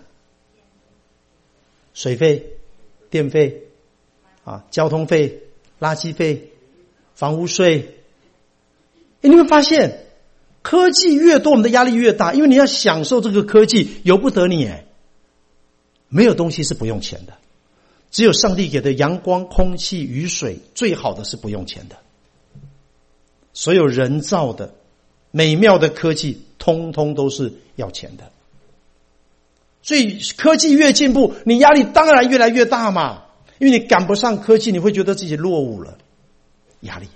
水费、电费啊、交通费、垃圾费、房屋税。诶，你们发现科技越多，我们的压力越大，因为你要享受这个科技，由不得你诶。没有东西是不用钱的，只有上帝给的阳光、空气、雨水，最好的是不用钱的。所有人造的美妙的科技通通都是要钱的。所以科技越进步，你压力当然越来越大嘛，因为你赶不上科技，你会觉得自己落伍了，压力。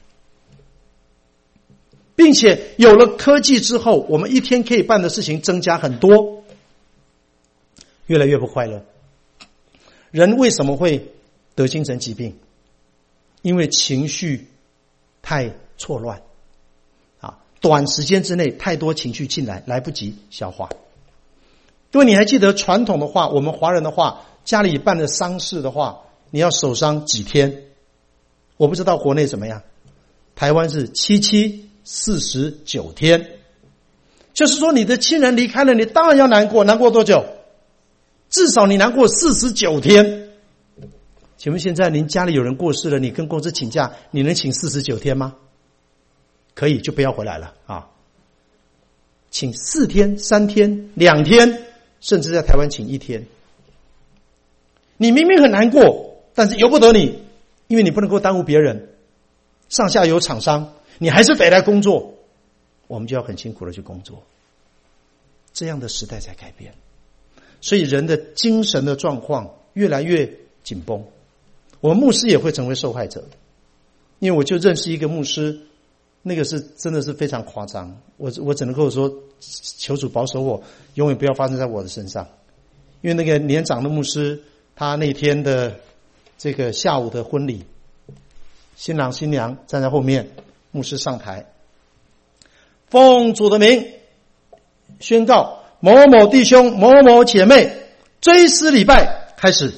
并且有了科技之后，我们一天可以办的事情增加很多，越来越不快乐。人为什么会得精神疾病？因为情绪太错乱啊，短时间之内太多情绪进来，来不及消化。因为你还记得传统的话，我们华人的话，家里办的丧事的话，你要守丧几天？我不知道国内怎么样，台湾是七七四十九天，就是说你的亲人离开了，你当然要难过，难过多久？至少你难过四十九天。请问现在您家里有人过世了，你跟公司请假，你能请四十九天吗？可以，就不要回来了啊。请四天、三天、两天， 甚至在台湾请一天。你明明很难过，但是由不得你，因为你不能够耽误别人，上下游厂商，你还是得来工作，我们就要很辛苦的去工作。这样的时代在改变，所以人的精神的状况越来越紧绷，我们牧师也会成为受害者。因为我就认识一个牧师，那个是真的是非常夸张，我我只能够说求主保守我，永远不要发生在我的身上。因为那个年长的牧师，他那天的这个下午的婚礼，新郎新娘站在后面，牧师上台，奉主的名宣告某某弟兄某某姐妹追思礼拜开始。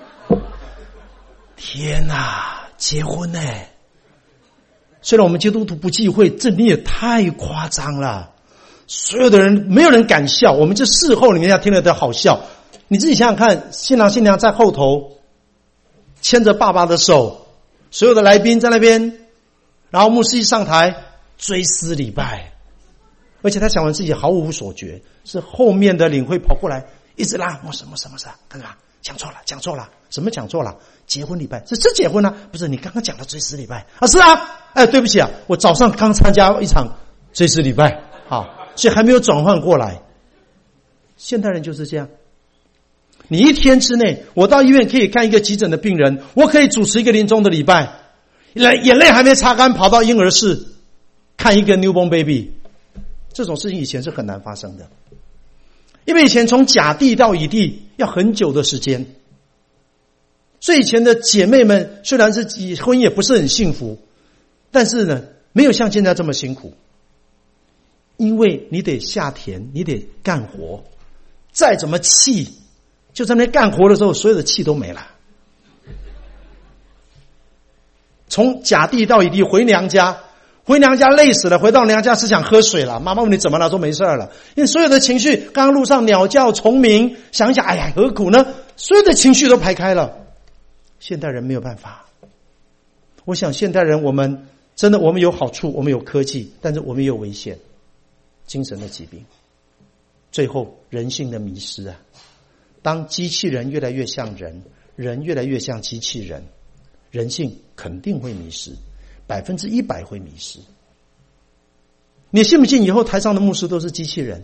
天哪，结婚呢？虽然我们基督徒不忌讳，这你也太夸张了。所有的人没有人敢笑，我们这事后你们要听了都好笑。你自己想想看，新郎新娘在后头牵着爸爸的手，所有的来宾在那边，然后牧师一上台追思礼拜，而且他讲完自己毫无所觉，是后面的领会跑过来一直拉，我什么什么事啊？干嘛？讲错了，讲错了，什么讲错了？结婚礼拜，这这结婚啊？不是，你刚刚讲的追思礼拜啊？是啊，哎，对不起啊，我早上刚参加一场追思礼拜，好，所以还没有转换过来。现代人就是这样，你一天之内，我到医院可以看一个急诊的病人，我可以主持一个临终的礼拜，眼泪还没擦干，跑到婴儿室看一个 newborn baby， 这种事情以前是很难发生的。因为以前从甲地到乙地要很久的时间，所以以前的姐妹们虽然是婚姻也不是很幸福，但是呢，没有像现在这么辛苦。因为你得下田，你得干活，再怎么气，就在那干活的时候，所有的气都没了。从甲地到乙地回娘家，回娘家累死了，回到娘家是想喝水了。妈妈问你怎么了，说没事了。因为所有的情绪，刚刚路上鸟叫虫鸣，想一想，哎呀，何苦呢？所有的情绪都排开了。现代人没有办法。我想现代人我们真的，我们有好处，我们有科技，但是我们也有危险，精神的疾病，最后人性的迷失啊！当机器人越来越像人，人越来越像机器人，人性肯定会迷失。百分之一百会迷失。你信不信以后台上的牧师都是机器人？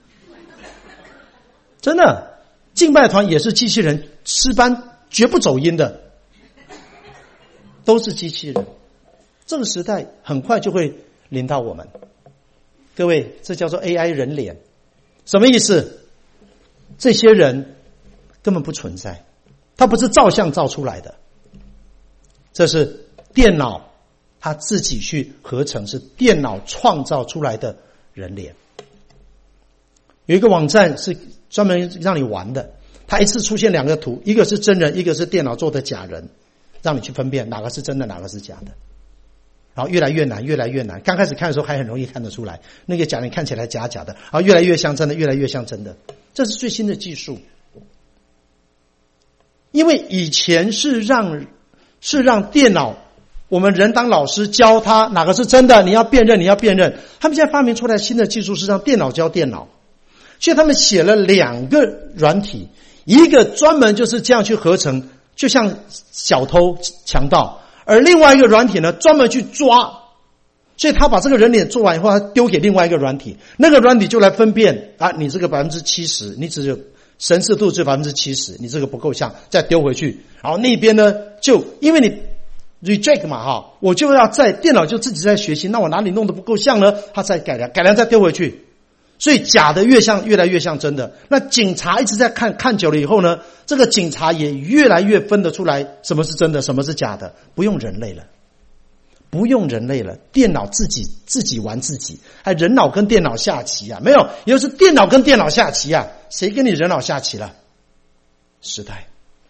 真的，敬拜团也是机器人，诗班绝不走音的，都是机器人。这个时代很快就会临到我们。各位，这叫做 A I 人脸，什么意思？这些人根本不存在，它不是照相照出来的，这是电脑他自己去合成，是电脑创造出来的人脸。有一个网站是专门让你玩的，它一次出现两个图，一个是真人，一个是电脑做的假人，让你去分辨哪个是真的，哪个是假的。然后越来越难，越来越难。刚开始看的时候还很容易看得出来，那个假人看起来假假的，然后越来越像真的，越来越像真的。这是最新的技术。因为以前是让是让电脑，我们人当老师教他哪个是真的，你要辨认，你要辨认。他们现在发明出来新的技术是让电脑教电脑，所以他们写了两个软体，一个专门就是这样去合成，就像小偷强盗，而另外一个软体呢，专门去抓。所以他把这个人脸做完以后，他丢给另外一个软体，那个软体就来分辨啊，你这个百分之七十，你只有神似度只有百分之七十，你这个不够像，再丢回去。然后那边呢，就因为你reject 嘛哈，我就要在电脑就自己在学习，那我哪里弄得不够像呢？他再改良，改良再丢回去。所以假的越像，越来越像真的。那警察一直在看，看久了以后呢，这个警察也越来越分得出来什么是真的，什么是假的，不用人类了。不用人类了，电脑自己自己玩自己，还人脑跟电脑下棋啊？没有，也就是电脑跟电脑下棋啊？谁跟你人脑下棋了？时代，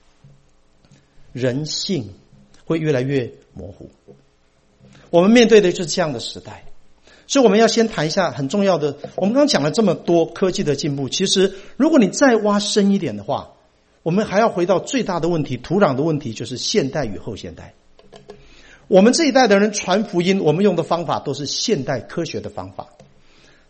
人性会越来越模糊。我们面对的就是这样的时代，所以我们要先谈一下很重要的。我们刚刚讲了这么多科技的进步，其实如果你再挖深一点的话，我们还要回到最大的问题，土壤的问题，就是现代与后现代。我们这一代的人传福音，我们用的方法都是现代科学的方法。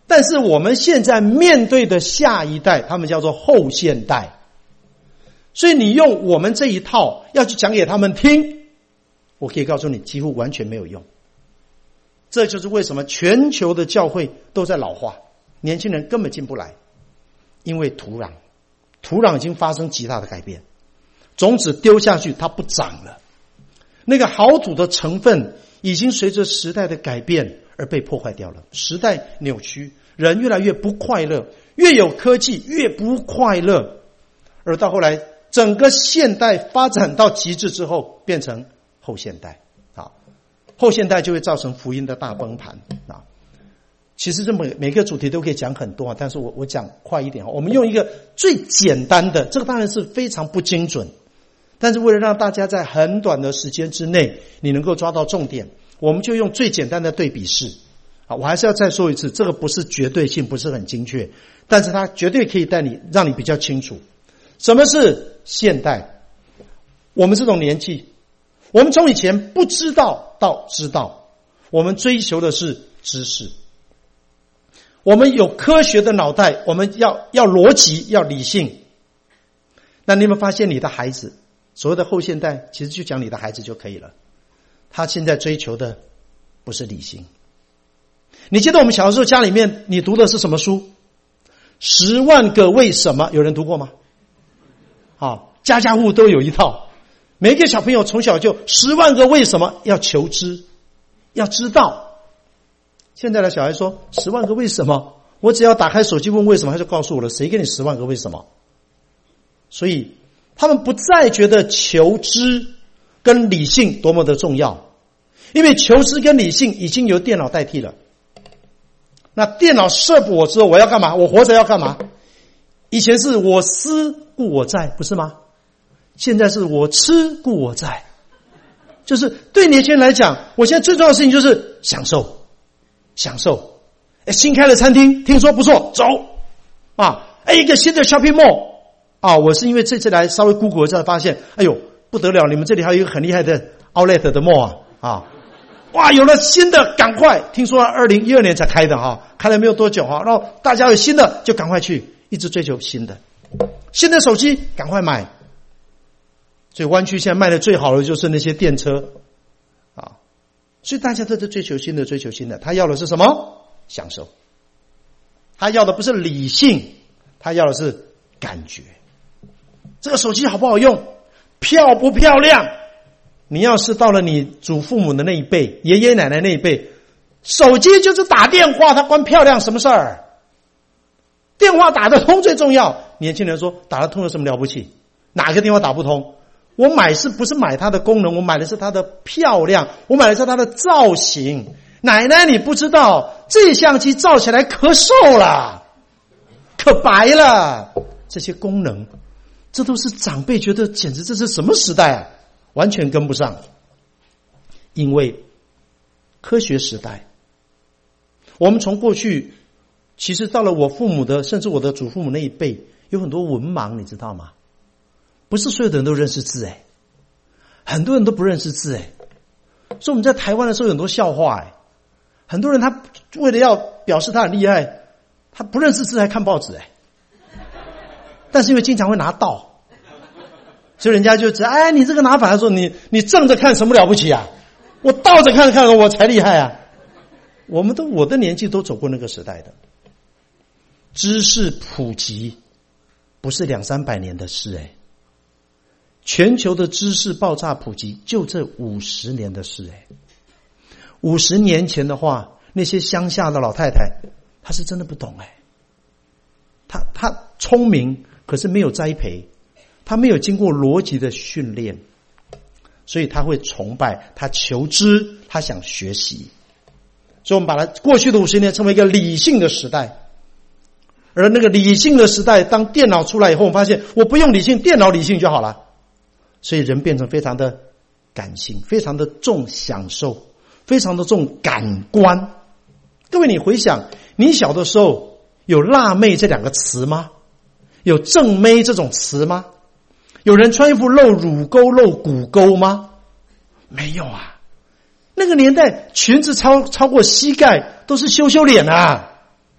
但是我们现在面对的下一代，他们叫做后现代。所以你用我们这一套要去讲给他们听，我可以告诉你，几乎完全没有用。这就是为什么全球的教会都在老化，年轻人根本进不来，因为土壤，土壤已经发生极大的改变，种子丢下去它不长了，那个好土的成分已经随着时代的改变而被破坏掉了。时代扭曲，人越来越不快乐，越有科技越不快乐，而到后来整个现代发展到极致之后，变成后现代啊，后现代就会造成福音的大崩盘啊。其实这每每个主题都可以讲很多啊，但是我我讲快一点啊。我们用一个最简单的，这个当然是非常不精准，但是为了让大家在很短的时间之内你能够抓到重点，我们就用最简单的对比式啊。我还是要再说一次，这个不是绝对性，不是很精确，但是它绝对可以带你让你比较清楚什么是现代。我们这种年纪，我们从以前不知道到知道，我们追求的是知识，我们有科学的脑袋，我们要要逻辑，要理性。那你有没有发现你的孩子，所谓的后现代，其实就讲你的孩子就可以了，他现在追求的不是理性。你记得我们小时候家里面你读的是什么书？十万个为什么，有人读过吗？好，家家户户都有一套，每一个小朋友从小就十万个为什么，要求知，要知道。现在的小孩说十万个为什么，我只要打开手机问为什么，他就告诉我了，谁给你十万个为什么？所以他们不再觉得求知跟理性多么的重要，因为求知跟理性已经由电脑代替了。那电脑设补我之后，我要干嘛？我活着要干嘛？以前是我思故我在，不是吗？现在是我吃故我在。就是对年轻人来讲，我现在最重要的事情就是享受享受。哎，新开的餐厅听说不错，走啊！哎，一个新的 shopping mall 啊！我是因为这次来稍微 Google 一下发现，哎呦不得了，你们这里还有一个很厉害的 outlet 的 mall 啊啊！哇，有了新的，赶快！听说二零一二年才开的哈，开了没有多久哈，然后大家有新的就赶快去，一直追求新的，新的手机赶快买。所以湾区现在卖的最好的就是那些电车啊，所以大家都在追求新的，追求新的。他要的是什么？享受。他要的不是理性，他要的是感觉。这个手机好不好用？漂不漂亮？你要是到了你祖父母的那一辈，爷爷奶奶那一辈，手机就是打电话，它关漂亮什么事儿？电话打得通最重要。年轻人说打得通有什么了不起？哪个电话打不通？我买是不是买它的功能？我买的是它的漂亮，我买的是它的造型。奶奶你不知道，这相机照起来可瘦了，可白了，这些功能，这都是长辈觉得简直这是什么时代啊，完全跟不上。因为科学时代，我们从过去其实到了我父母的甚至我的祖父母那一辈，有很多文盲，你知道吗？不是所有的人都认识字哎，很多人都不认识字哎。所以我们在台湾的时候有很多笑话哎，很多人他为了要表示他很厉害，他不认识字还看报纸哎，但是因为经常会拿倒，所以人家就知道哎，你这个拿法来说，你你正着看什么了不起啊？我倒着看看我才厉害啊！我们都我的年纪都走过那个时代的，知识普及不是两三百年的事哎。全球的知识爆炸普及就这五十年的事哎，五十年前的话，那些乡下的老太太，她是真的不懂哎，她她聪明，可是没有栽培，她没有经过逻辑的训练，所以她会崇拜，她求知，她想学习，所以我们把它过去的五十年称为一个理性的时代。而那个理性的时代，当电脑出来以后，我们发现我不用理性，电脑理性就好了。所以人变成非常的感性，非常的重享受，非常的重感官。各位你回想，你小的时候有辣妹这两个词吗？有正妹这种词吗？有人穿衣服露乳沟露骨沟吗？没有啊。那个年代裙子超超过膝盖都是羞羞脸啊，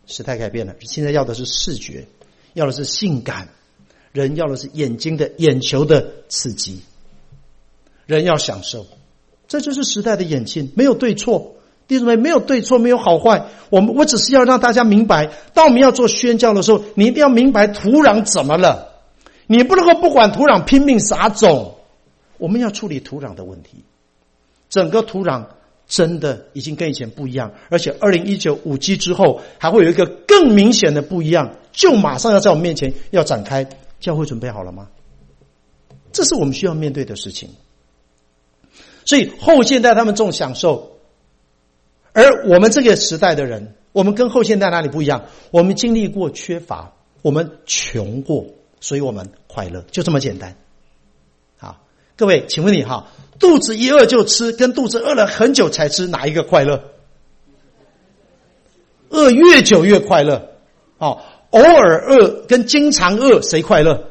时代改变了，现在要的是视觉，要的是性感，人要的是眼睛的眼球的刺激，人要享受，这就是时代的演进，没有对错。弟兄们，没有对错，没有好坏，我们我只是要让大家明白，当我们要做宣教的时候，你一定要明白土壤怎么了，你不能够不管土壤拼命撒种，我们要处理土壤的问题。整个土壤真的已经跟以前不一样，而且二零一九 五 G 之后还会有一个更明显的不一样，就马上要在我们面前要展开。教会准备好了吗？这是我们需要面对的事情。所以后现代他们重享受，而我们这个时代的人，我们跟后现代哪里不一样？我们经历过缺乏，我们穷过，所以我们快乐，就这么简单。好，各位请问你哈，肚子一饿就吃跟肚子饿了很久才吃，哪一个快乐？饿越久越快乐。好，偶尔饿跟经常饿谁快乐？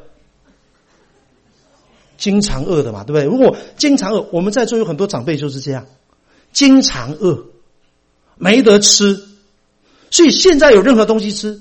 经常饿的嘛，对不对？如果经常饿，我们在座有很多长辈就是这样，经常饿没得吃，所以现在有任何东西吃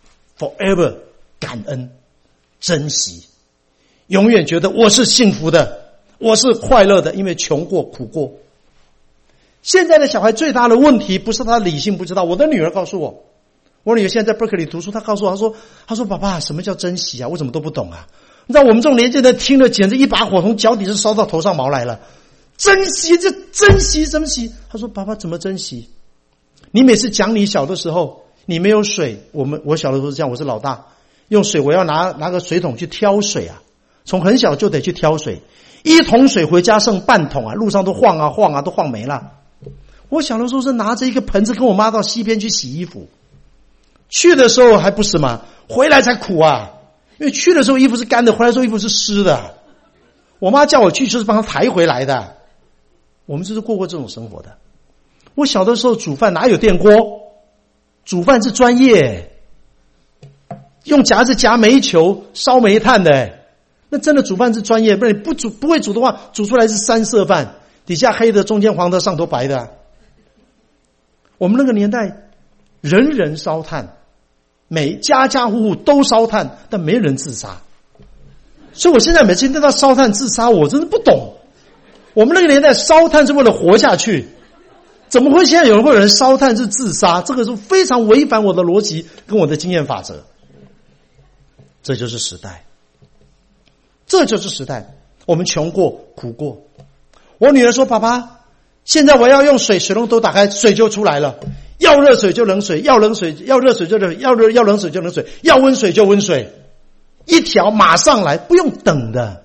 forever 感恩珍惜，永远觉得我是幸福的，我是快乐的，因为穷过苦过。现在的小孩最大的问题不是他理性不知道，我的女儿告诉我，我女儿现在在 Berkeley 读书，她告诉我，她说她说爸爸什么叫珍惜啊，我怎么都不懂啊。你知道我们这种年纪的听了简直一把火从脚底是烧到头上毛来了，珍惜这珍惜珍惜。她说爸爸怎么珍惜？你每次讲你小的时候你没有水，我们我小的时候是这样，我是老大，用水我要拿拿个水桶去挑水啊，从很小就得去挑水，一桶水回家剩半桶啊，路上都晃啊晃啊都晃没了。我小的时候是拿着一个盆子跟我妈到溪边去洗衣服，去的时候还不是嘛，回来才苦啊，因为去的时候衣服是干的，回来的时候衣服是湿的，我妈叫我去就是帮她抬回来的。我们就是过过这种生活的。我小的时候煮饭哪有电锅，煮饭是专业，用夹子夹煤球烧煤炭的，那真的煮饭是专业，不然你不煮不会煮的话，煮出来是三色饭，底下黑的，中间黄的，上头白的。我们那个年代人人烧炭，每家家户户都烧炭，但没人自杀。所以我现在每次听到烧炭自杀，我真的不懂。我们那个年代烧炭是为了活下去，怎么会现在有人会有人烧炭是自杀？这个是非常违反我的逻辑跟我的经验法则。这就是时代，这就是时代。我们穷过苦过。我女儿说爸爸，现在我要用水，水龙头打开水就出来了，要热水就冷水，要冷水要热水就热水，要热要冷水就冷水，要温水就温水，一条马上来，不用等的。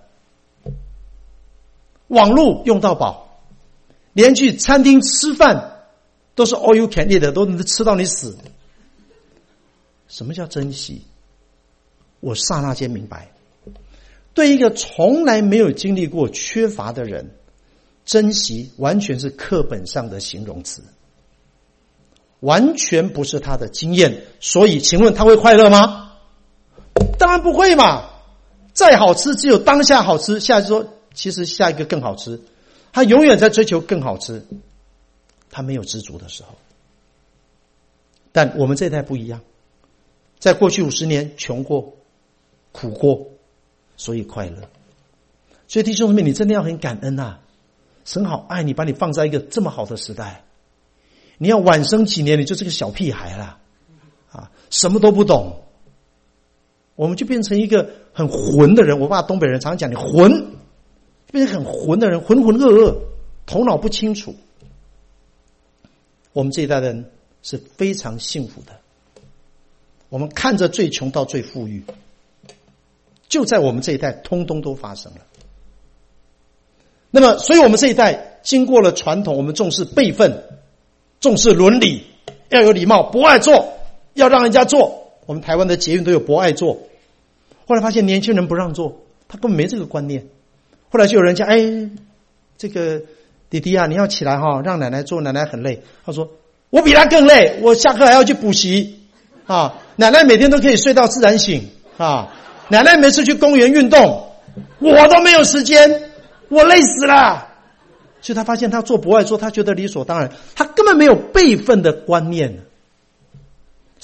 网络用到饱，连去餐厅吃饭都是 all you can eat 的，都能吃到你死。什么叫珍惜？我刹那间明白，对一个从来没有经历过缺乏的人，珍惜完全是课本上的形容词，完全不是他的经验。所以请问他会快乐吗？当然不会嘛。再好吃只有当下好吃，下次说其实下一个更好吃，他永远在追求更好吃，他没有知足的时候。但我们这一代不一样，在过去五十年穷过苦过，所以快乐。所以弟兄姊妹，你真的要很感恩啊，神好爱你，把你放在一个这么好的时代。你要晚生几年，你就是个小屁孩了啊，什么都不懂，我们就变成一个很混的人。我爸东北人常常讲你混，变成很混的人，浑浑噩噩，头脑不清楚。我们这一代人是非常幸福的，我们看着最穷到最富裕，就在我们这一代通通都发生了。那么所以我们这一代经过了传统，我们重视辈分，重视伦理，要有礼貌，博爱座要让人家坐。我们台湾的捷运都有博爱座，后来发现年轻人不让座，他根本没这个观念。后来就有人讲，哎，这个弟弟啊，你要起来哈，让奶奶坐，奶奶很累。他说我比他更累，我下课还要去补习啊，奶奶每天都可以睡到自然醒啊，奶奶每次去公园运动，我都没有时间，我累死了。所以他发现他做博爱座，他觉得理所当然，他根本没有辈分的观念。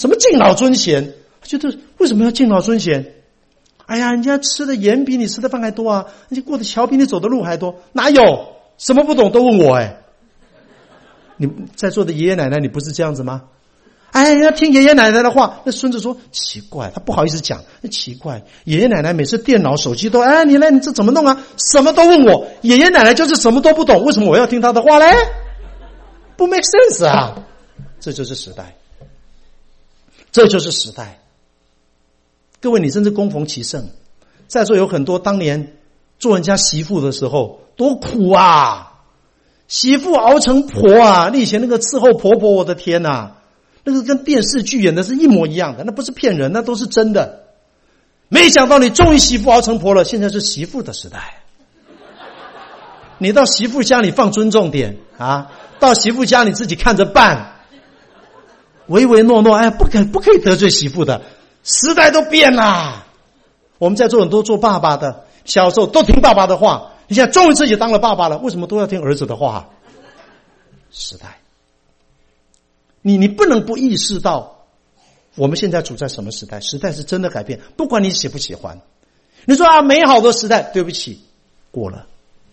什么敬老尊贤，他觉得为什么要敬老尊贤？哎呀，人家吃的盐比你吃的饭还多啊，人家过的桥比你走的路还多，哪有？什么不懂都问我哎。你在座的爷爷奶奶，你不是这样子吗？哎，要听爷爷奶奶的话。那孙子说奇怪，他不好意思讲，那奇怪，爷爷奶奶每次电脑手机都哎，你来你这怎么弄啊？什么都问我，爷爷奶奶就是什么都不懂，为什么我要听他的话嘞？不 make sense 啊。这就是时代，这就是时代。各位，你真是恭逢其盛。在座有很多当年做人家媳妇的时候多苦啊，媳妇熬成婆啊！你以前那个伺候婆婆，我的天哪，那个跟电视剧演的是一模一样的，那不是骗人，那都是真的。没想到你终于媳妇熬成婆了，现在是媳妇的时代。你到媳妇家里放尊重点啊，到媳妇家你自己看着办，唯唯诺诺，哎，不可不可以得罪媳妇的。时代都变了，我们在座很多做爸爸的，小时候都听爸爸的话，你现在终于自己当了爸爸了，为什么都要听儿子的话？时代，你你不能不意识到我们现在处在什么时代。时代是真的改变，不管你喜不喜欢。你说啊，美好的时代，对不起，过了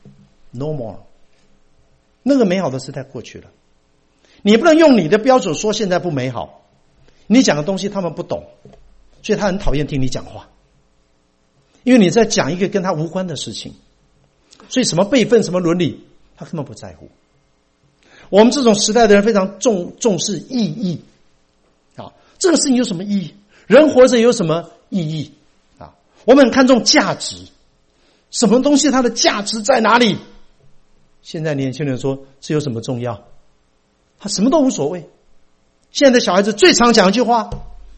no more， 那个美好的时代过去了。你不能用你的标准说现在不美好，你讲的东西他们不懂，所以他很讨厌听你讲话，因为你在讲一个跟他无关的事情，所以什么辈分什么伦理他根本不在乎。我们这种时代的人非常重重视意义啊，这个事情有什么意义？人活着有什么意义啊？我们很看重价值，什么东西它的价值在哪里？现在年轻人说这有什么重要？他什么都无所谓。现在的小孩子最常讲一句话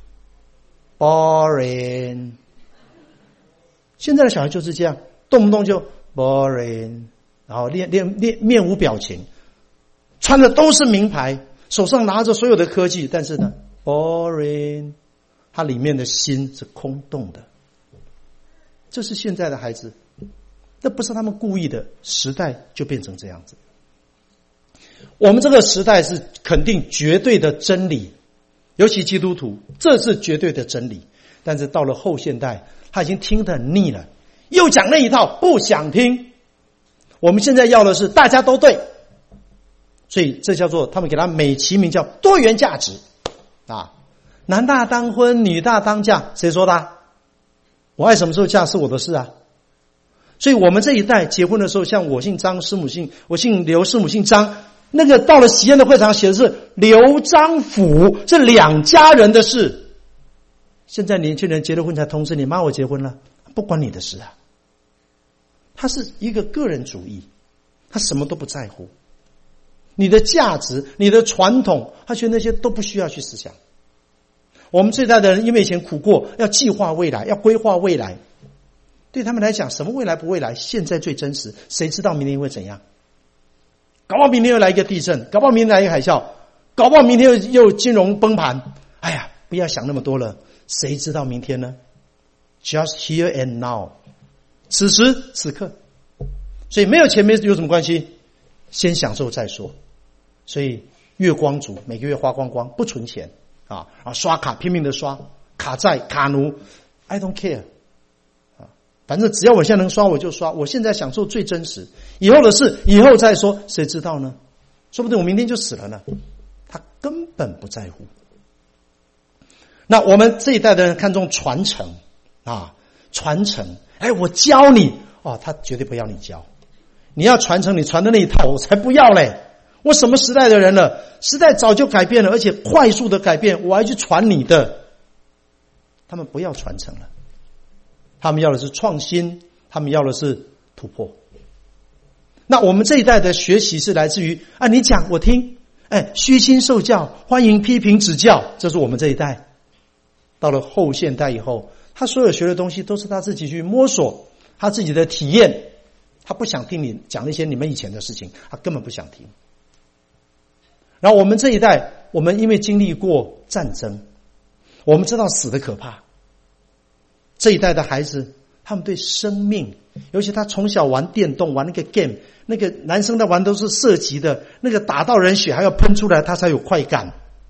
boring， 现在的小孩就是这样，动不动就 boring， 然后练练练面无表情，穿的都是名牌，手上拿着所有的科技，但是呢 boring， 他里面的心是空洞的。这是现在的孩子，那不是他们故意的，时代就变成这样子。我们这个时代是肯定绝对的真理，尤其基督徒，这是绝对的真理。但是到了后现代，他已经听得很腻了，又讲那一套，不想听。我们现在要的是大家都对，所以这叫做他们给他美其名叫多元价值啊，男大当婚，女大当嫁，谁说的啊？我爱什么时候嫁是我的事啊。所以我们这一代结婚的时候，像我姓张，师母姓我姓刘，师母姓张。那个到了喜宴的会场写的是刘张府，是两家人的事。现在年轻人结了婚才通知你，妈我结婚了，不关你的事啊。他是一个个人主义，他什么都不在乎。你的价值，你的传统，他觉得那些都不需要去思想。我们这一代的人因为以前苦过，要计划未来，要规划未来，对他们来讲什么未来不未来，现在最真实，谁知道明天会怎样？搞不好明天又来一个地震，搞不好明天来一个海啸，搞不好明天又又金融崩盘。哎呀，不要想那么多了，谁知道明天呢？ Just here and now， 此时此刻。所以没有钱没有什么关系，先享受再说。所以月光族每个月花光光，不存钱啊，然后刷卡拼命的刷，卡债卡奴 I don't care，反正只要我现在能刷我就刷，我现在享受最真实，以后的事以后再说，谁知道呢？说不定我明天就死了呢。他根本不在乎。那我们这一代的人看重传承啊，传承，哎，我教你哦，他绝对不要你教，你要传承你传的那一套，我才不要嘞。我什么时代的人了？时代早就改变了，而且快速的改变，我还去传你的。他们不要传承了。他们要的是创新，他们要的是突破。那我们这一代的学习是来自于啊，你讲我听，哎，虚心受教，欢迎批评指教，这是我们这一代。到了后现代以后，他所有学的东西都是他自己去摸索，他自己的体验，他不想听你讲那些你们以前的事情，他根本不想听。然后我们这一代，我们因为经历过战争，我们知道死的可怕。这一代的孩子，他们对生命，尤其他从小玩电动，玩那个 game， 那个男生的玩都是射击的，那个打到人血还要喷出来，他才有快感。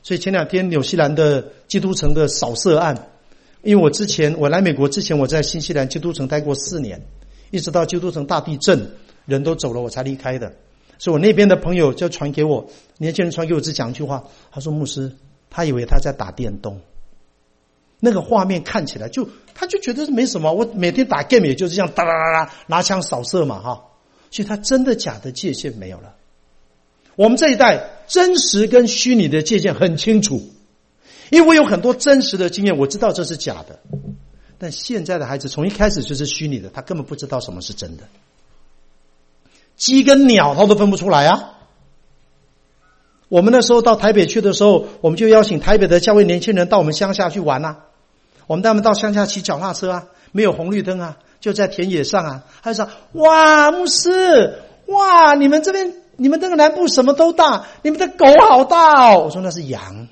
所以前两天纽西兰的基督城的扫射案，因为我之前我来美国之前我在新西兰基督城待过四年，一直到基督城大地震人都走了我才离开的，所以我那边的朋友就传给我，年轻人传给我只讲一句话，他说牧师他以为他在打电动，那个画面看起来就他就觉得没什么，我每天打 game 也就是这样哒哒哒哒拿枪扫射嘛哈，所以他真的假的界限没有了。我们这一代真实跟虚拟的界限很清楚，因为我有很多真实的经验，我知道这是假的，但现在的孩子从一开始就是虚拟的，他根本不知道什么是真的。鸡跟鸟他都分不出来啊。我们那时候到台北去的时候，我们就邀请台北的教会年轻人到我们乡下去玩啊，我们带他们到乡下骑脚踏车啊，没有红绿灯啊，就在田野上啊，他就说哇牧师，哇你们这边你们这个南部什么都大，你们的狗好大哦。我说那是羊，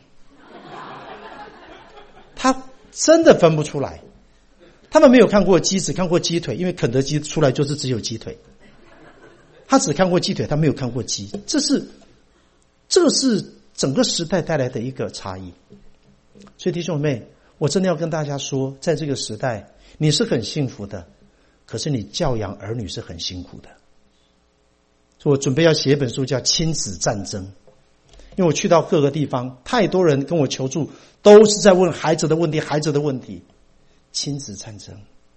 他真的分不出来。他们没有看过鸡，只看过鸡腿，因为肯德基出来就是只有鸡腿，他只看过鸡腿，他没有看过鸡。这是这个是整个时代带来的一个差异。所以弟兄妹，我真的要跟大家说，在这个时代你是很幸福的，可是你教养儿女是很辛苦的。所以我准备要写一本书叫亲子战争，因为我去到各个地方，太多人跟我求助，都是在问孩子的问题孩子的问题。亲子战争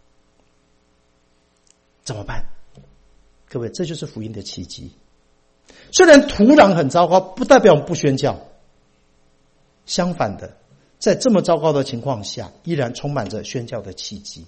怎么办？各位，这就是福音的奇迹。虽然土壤很糟糕，不代表我们不宣教，相反的，在这么糟糕的情况下，依然充满着宣教的契机。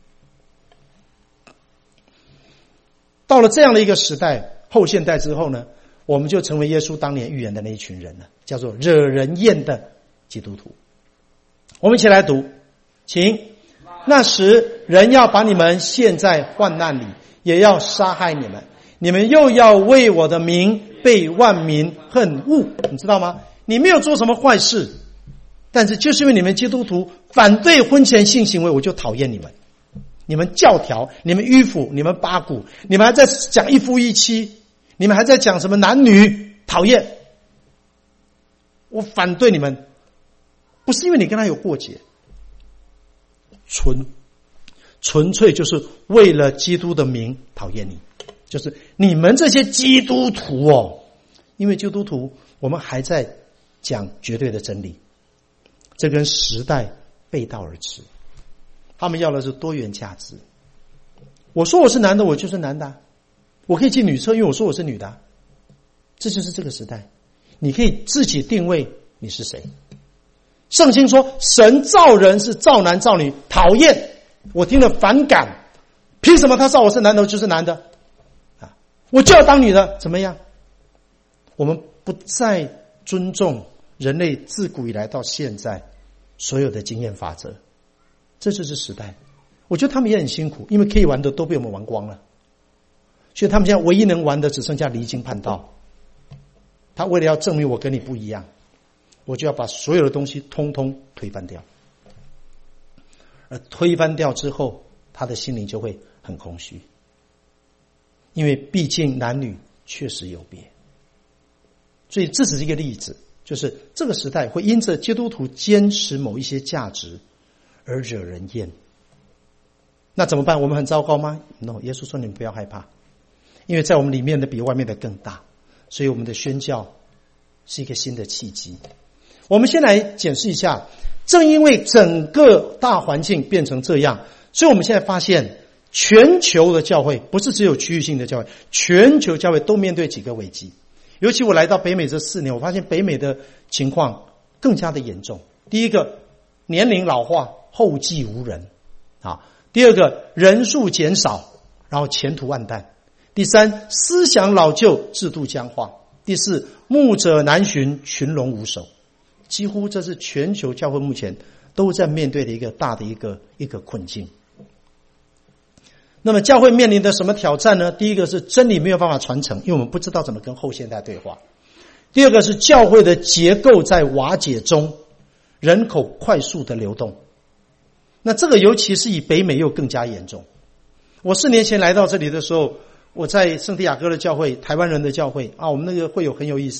到了这样的一个时代，后现代之后呢，我们就成为耶稣当年预言的那一群人了，叫做惹人厌的基督徒。我们一起来读，请。那时人要把你们陷在患难里，也要杀害你们，你们又要为我的名被万民恨恶。你知道吗？你没有做什么坏事，但是就是因为你们基督徒反对婚前性行为，我就讨厌你们。你们教条，你们迂腐，你们八股，你们还在讲一夫一妻，你们还在讲什么男女，讨厌。我反对你们，不是因为你跟他有过节，纯纯粹就是为了基督的名讨厌你，就是你们这些基督徒哦，因为基督徒我们还在讲绝对的真理，这跟时代背道而驰。他们要的是多元价值。我说我是男的，我就是男的，我可以进女车，因为我说我是女的。这就是这个时代，你可以自己定位你是谁。圣经说神造人是造男造女，讨厌，我听了反感，凭什么他造我是男的就是男的啊？我就要当女的，怎么样？我们不再尊重人类自古以来到现在所有的经验法则，这就是时代。我觉得他们也很辛苦，因为可以玩的都被我们玩光了，所以他们现在唯一能玩的只剩下离经叛道。他为了要证明我跟你不一样，我就要把所有的东西通通推翻掉。而推翻掉之后，他的心灵就会很空虚，因为毕竟男女确实有别。所以这只是一个例子，就是这个时代会因着基督徒坚持某一些价值而惹人厌。那怎么办？我们很糟糕吗？ No， 耶稣说你们不要害怕，因为在我们里面的比外面的更大，所以我们的宣教是一个新的契机。我们先来检视一下，正因为整个大环境变成这样，所以我们现在发现全球的教会，不是只有区域性的教会，全球教会都面对几个危机。尤其我来到北美这四年，我发现北美的情况更加的严重。第一个，年龄老化，后继无人啊；第二个，人数减少，然后前途暗淡；第三，思想老旧，制度僵化；第四，牧者难寻，群龙无首。几乎这是全球教会目前都在面对的一个大的一个一个困境。那么教会面临的什么挑战呢？第一个是真理没有办法传承，因为我们不知道怎么跟后现代对话。第二个是教会的结构在瓦解中，人口快速的流动。那这个尤其是以北美又更加严重。我四年前来到这里的时候，我在圣地亚哥的教会，台湾人的教会啊，我们那个会有很有意思。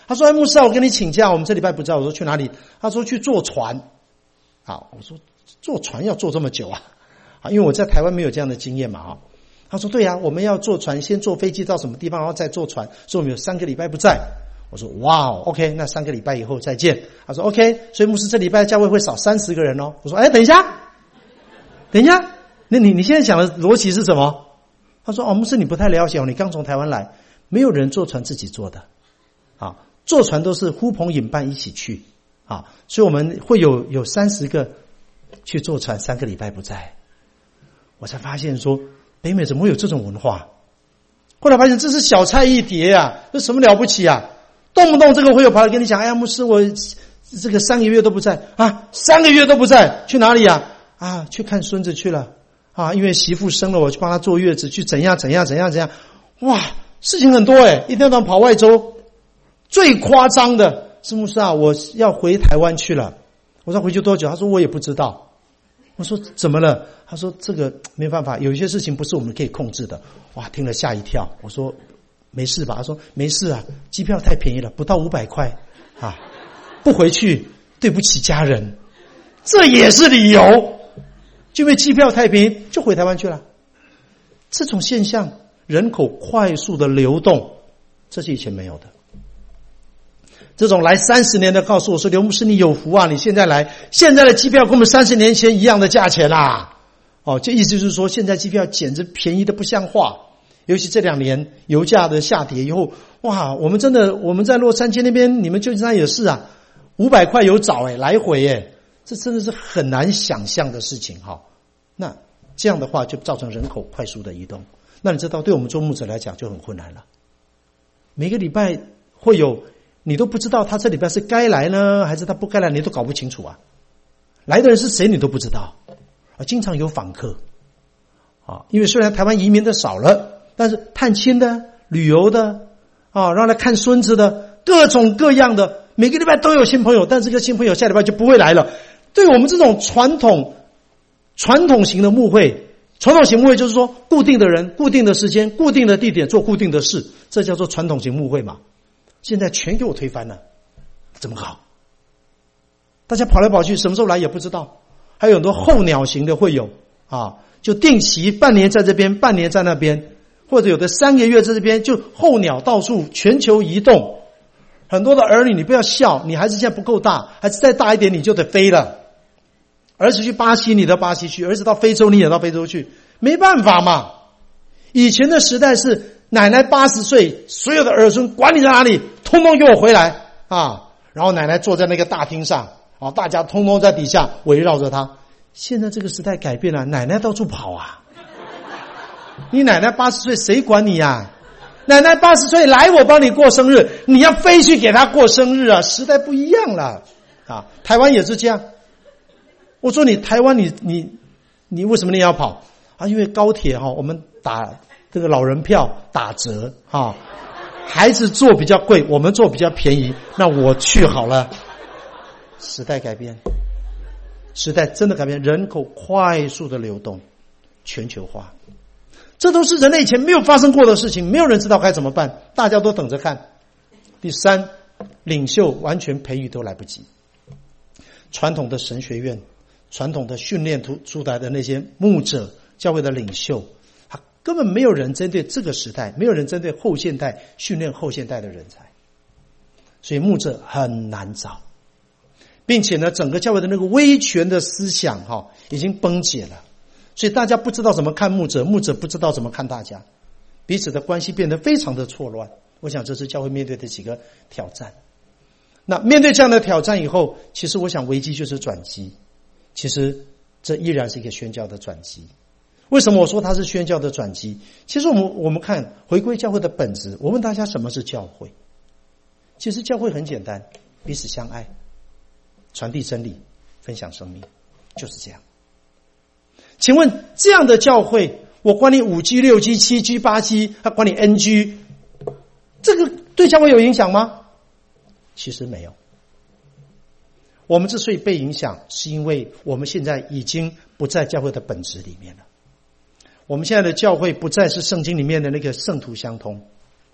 他说：“哎，牧师啊，我跟你请假，我们这礼拜不在。”我说：“去哪里？”他说：“去坐船。”好，我说：“坐船要坐这么久啊？”啊，因为我在台湾没有这样的经验嘛啊。他说：“对啊，我们要坐船，先坐飞机到什么地方，然后再坐船，所以我们有三个礼拜不在。”我说：“哇哦 ，OK， 那三个礼拜以后再见。”他说 ：“OK， 所以牧师这礼拜教会会少三十个人哦。”我说：“哎，等一下，等一下，那你你现在讲的逻辑是什么？”他说：“哦，牧师你不太了解哦，你刚从台湾来，没有人坐船自己坐的，啊，坐船都是呼朋引伴一起去，啊，所以我们会有有三十个去坐船，三个礼拜不在。”我才发现说，北美怎么会有这种文化？后来发现这是小菜一碟啊，这什么了不起啊？动不动这个会有跑来跟你讲，哎呀，牧师，我这个三个月都不在啊，三个月都不在，去哪里啊？啊，去看孙子去了啊，因为媳妇生了，我去帮他坐月子，去怎样怎样怎样怎样，哇，事情很多诶，一天到晚跑外州。最夸张的是牧师啊，我要回台湾去了。我说回去多久？他说我也不知道。我说怎么了？他说这个没办法，有一些事情不是我们可以控制的。哇，听了吓一跳。我说没事吧？他说没事啊，机票太便宜了，不到五百块啊，不回去对不起家人，这也是理由。就因为机票太便宜，就回台湾去了。这种现象，人口快速的流动，这是以前没有的。这种来三十年的告诉我说，刘牧师你有福啊，你现在来，现在的机票跟我们三十年前一样的价钱啦。哦，这意思就是说，现在机票简直便宜的不像话。尤其这两年油价的下跌以后，哇，我们真的我们在洛杉矶那边，你们旧金山也是啊，五百块有找诶，来回诶，这真的是很难想象的事情哈。那这样的话就造成人口快速的移动，那你知道对我们做牧者来讲就很困难了。每个礼拜会有，你都不知道他这礼拜是该来呢还是他不该来，你都搞不清楚啊。来的人是谁你都不知道啊，经常有访客啊，因为虽然台湾移民的少了，但是探亲的、旅游的啊，让来看孙子的，各种各样的，每个礼拜都有新朋友，但这个新朋友下礼拜就不会来了。对我们这种传统传统型的牧会，传统型牧会就是说固定的人、固定的时间、固定的地点做固定的事，这叫做传统型牧会嘛。现在全给我推翻了，怎么搞？大家跑来跑去，什么时候来也不知道。还有很多候鸟型的会有啊，就定期半年在这边，半年在那边，或者有的三个月在这边，就候鸟到处全球移动。很多的儿女，你不要笑，你孩子现在不够大，孩子再大一点你就得飞了。儿子去巴西，你到巴西去；儿子到非洲，你也到非洲去。没办法嘛。以前的时代是奶奶八十岁，所有的儿孙管你在哪里，通通给我回来啊！然后奶奶坐在那个大厅上啊，大家通通在底下围绕着她。现在这个时代改变了，奶奶到处跑啊！你奶奶八十岁，谁管你呀？奶奶八十岁来，我帮你过生日，你要飞去给她过生日啊！时代不一样了啊！台湾也是这样。我说你台湾你你你为什么你要跑啊？因为高铁哈、哦，我们打这个老人票打折哈、哦，孩子坐比较贵，我们坐比较便宜，那我去好了。时代改变，时代真的改变，人口快速的流动，全球化，这都是人类以前没有发生过的事情，没有人知道该怎么办，大家都等着看。第三，领袖完全培育都来不及，传统的神学院。传统的训练出来的那些牧者、教会的领袖，他根本没有人针对这个时代，没有人针对后现代训练后现代的人才，所以牧者很难找，并且呢，整个教会的那个威权的思想哈、哦、已经崩解了，所以大家不知道怎么看牧者，牧者不知道怎么看大家，彼此的关系变得非常的错乱。我想这是教会面对的几个挑战。那面对这样的挑战以后，其实我想危机就是转机。其实这依然是一个宣教的转机。为什么我说它是宣教的转机？其实我们我们看回归教会的本质，我问大家什么是教会？其实教会很简单，彼此相爱，传递真理，分享生命，就是这样。请问这样的教会，我管你五 G、六 G、七 G、八 G， 他管你 N G， 这个对教会有影响吗？其实没有。我们之所以被影响，是因为我们现在已经不在教会的本质里面了。我们现在的教会不再是圣经里面的那个圣徒相通，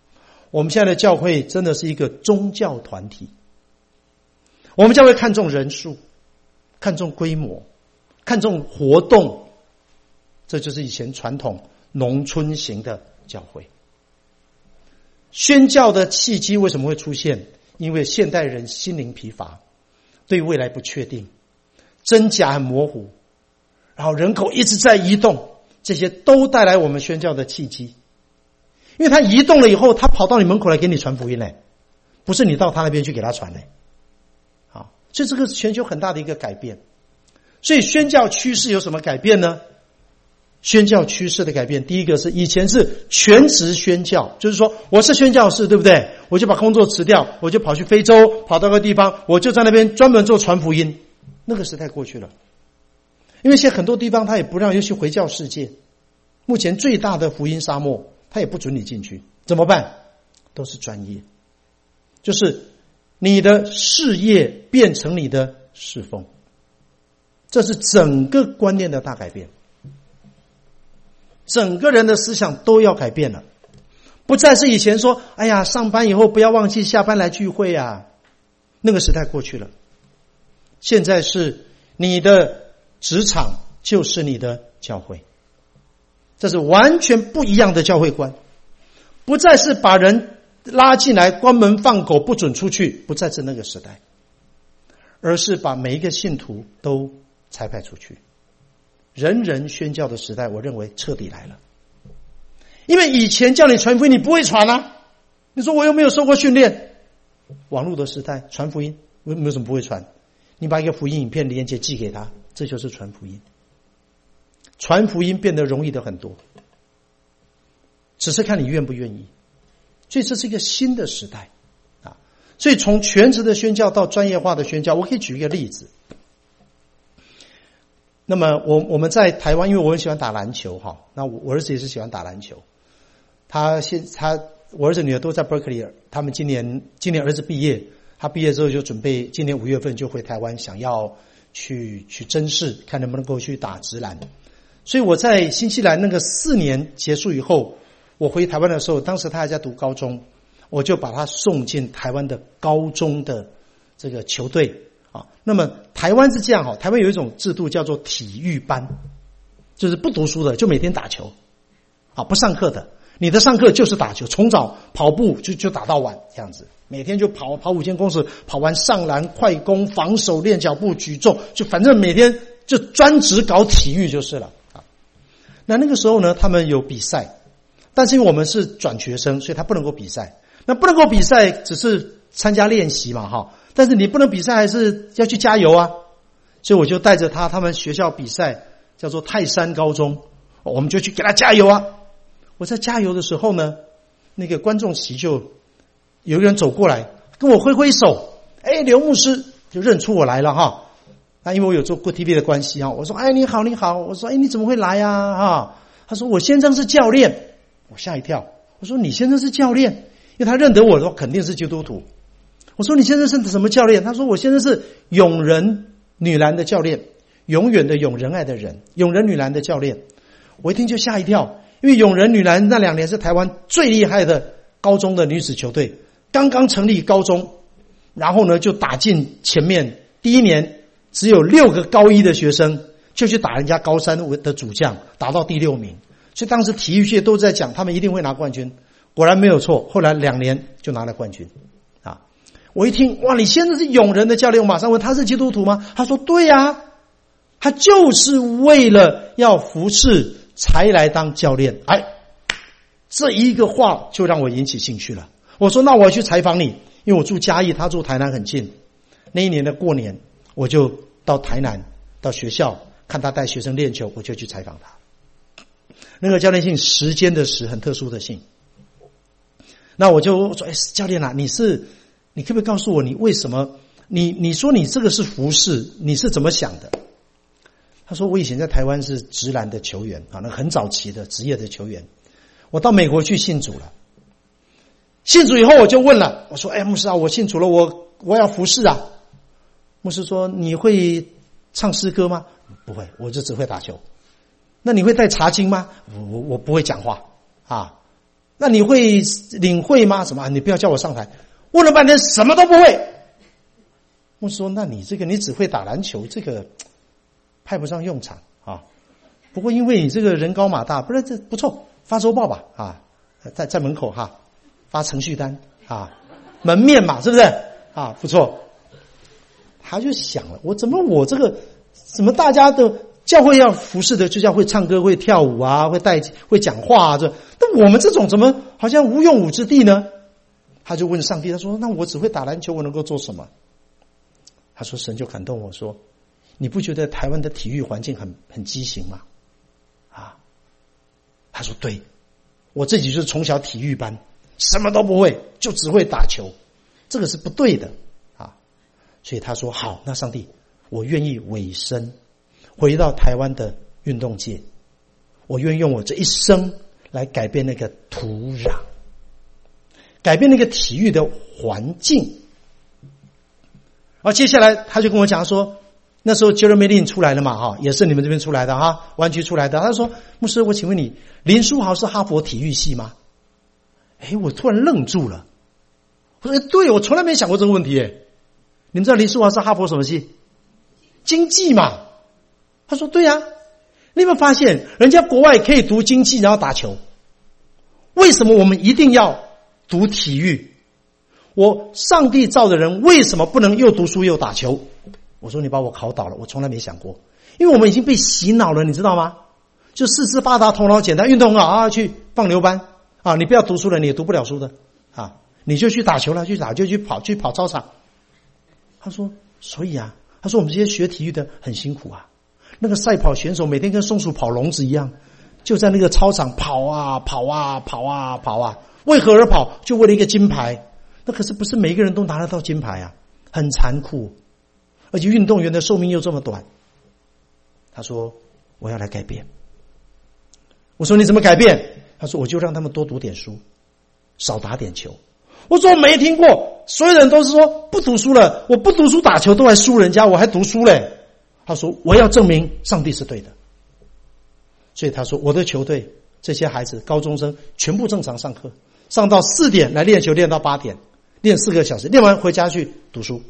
我们现在的教会真的是一个宗教团体。我们教会看重人数，看重规模，看重活动，这就是以前传统农村型的教会。宣教的契机为什么会出现？因为现代人心灵疲乏，对未来不确定，真假很模糊，然后人口一直在移动，这些都带来我们宣教的契机。因为他移动了以后，他跑到你门口来给你传福音嘞，不是你到他那边去给他传嘞。好，所以这个是全球很大的一个改变。所以宣教趋势有什么改变呢？宣教趋势的改变，第一个是以前是全职宣教，就是说我是宣教士，对不对？我就把工作辞掉，我就跑去非洲，跑到个地方，我就在那边专门做传福音。那个时代过去了，因为现在很多地方他也不让，尤其回教世界，目前最大的福音沙漠，他也不准你进去，怎么办？都是专业，就是你的事业变成你的侍奉，这是整个观念的大改变。整个人的思想都要改变了，不再是以前说哎呀上班以后不要忘记下班来聚会啊，那个时代过去了。现在是你的职场就是你的教会，这是完全不一样的教会观。不再是把人拉进来关门放狗不准出去，不再是那个时代，而是把每一个信徒都差派出去。人人宣教的时代，我认为彻底来了。因为以前叫你传福音，你不会传啊。你说我又没有受过训练。网络的时代，传福音为什么不会传？你把一个福音影片连结寄给他，这就是传福音。传福音变得容易的很多，只是看你愿不愿意。所以这是一个新的时代啊！所以从全职的宣教到专业化的宣教，我可以举一个例子。那么我我们在台湾，因为我很喜欢打篮球哈，那我我儿子也是喜欢打篮球。他现他我儿子女儿都在 Berkeley， 他们今年今年儿子毕业，他毕业之后就准备今年五月份就回台湾，想要去去甄试，看能不能够去打职篮。所以我在新西兰那个四年结束以后，我回台湾的时候，当时他还在读高中，我就把他送进台湾的高中的这个球队。啊，那么台湾是这样哈，台湾有一种制度叫做体育班，就是不读书的就每天打球，啊，不上课的，你的上课就是打球，从早跑步就就打到晚这样子，每天就跑跑五千公尺，跑完上篮、快攻、防守、练脚步、举重，就反正每天就专职搞体育就是了啊。那那个时候呢，他们有比赛，但是因为我们是转学生，所以他不能够比赛。那不能够比赛，只是参加练习嘛哈。但是你不能比赛，还是要去加油啊！所以我就带着他，他们学校比赛叫做泰山高中，我们就去给他加油啊！我在加油的时候呢，那个观众席就有一个人走过来跟我挥挥手，哎，刘牧师就认出我来了哈。那因为我有做过 T V 的关系啊，我说哎你好你好，我说哎你怎么会来呀哈？他说我先生是教练，我吓一跳，我说你先生是教练，因为他认得我的话肯定是基督徒。我说你现在是什么教练？他说我现在是永仁女篮的教练，永远的永仁爱的人，永仁女篮的教练。我一听就吓一跳，因为永仁女篮那两年是台湾最厉害的高中的女子球队，刚刚成立高中，然后呢就打进前面，第一年只有六个高一的学生就去打人家高三的主将，打到第六名，所以当时体育界都在讲他们一定会拿冠军，果然没有错，后来两年就拿了冠军。我一听，哇，你现在是永仁的教练，我马上问他是基督徒吗？他说对呀、啊，他就是为了要服侍才来当教练。哎，这一个话就让我引起兴趣了。我说那我要去采访你，因为我住嘉义，他住台南很近。那一年的过年，我就到台南到学校看他带学生练球，我就去采访他。那个教练姓时间的时，很特殊的姓。那我就说，哎，教练啊，你是你可不可以告诉我，你为什么你你说你这个是服事，你是怎么想的？他说我以前在台湾是职篮的球员啊，那很早期的职业的球员。我到美国去信主了，信主以后我就问了，我说：“哎，牧师啊，我信主了，我我要服事啊。”牧师说：“你会唱诗歌吗？”不会，我就只会打球。那你会带茶经吗？我我我不会讲话啊。 那你会领会吗？什么？你不要叫我上台。问了半天什么都不会。我说那你这个你只会打篮球，这个派不上用场啊。不过因为你这个人高马大，不是这不错，发周报吧啊，在在门口哈，发程序单啊，门面嘛，是不是啊？不错。他就想了，我怎么我这个怎么大家都教会要服侍的，就叫会唱歌、会跳舞啊，会带会讲话啊，这但我们这种怎么好像无用武之地呢？他就问上帝，他说：“那我只会打篮球，我能够做什么？”他说：“神就感动我说，你不觉得台湾的体育环境很很畸形吗？”啊，他说：“对，我自己就是从小体育班，什么都不会，就只会打球，这个是不对的。”所以他说好，那上帝，我愿意委身回到台湾的运动界，我愿意用我这一生来改变那个土壤，改变那个体育的环境。而接下来他就跟我讲说，那时候 Jeremy Lin 出来了嘛，哈，也是你们这边出来的哈，湾区出来的。他说：“牧师，我请问你，林书豪是哈佛体育系吗？”哎，我突然愣住了。我说：“哎，对，我从来没想过这个问题。”哎。你们知道林书豪是哈佛什么系？经济嘛。他说对啊，你有没有发现人家国外可以读经济然后打球，为什么我们一定要读体育？我上帝造的人为什么不能又读书又打球？我说你把我考倒了，我从来没想过，因为我们已经被洗脑了，你知道吗？就四肢发达头脑简单，运动很好啊，去放牛班啊，你不要读书了，你也读不了书的啊，你就去打球了，去打就去跑去跑操场。他说所以啊，他说我们这些学体育的很辛苦啊，那个赛跑选手每天跟松鼠跑笼子一样，就在那个操场跑啊跑啊跑啊跑啊，为何而跑？就为了一个金牌。那可是不是每一个人都拿得到金牌啊，很残酷，而且运动员的寿命又这么短。他说我要来改变。我说你怎么改变？他说我就让他们多读点书，少打点球。我说我没听过，所有人都是说不读书了，我不读书打球都还输人家，我还读书嘞。他说我要证明上帝是对的。所以他说我的球队这些孩子高中生全部正常上课，上到四点来练球，练到八点，练四个小时，练完回家去读书。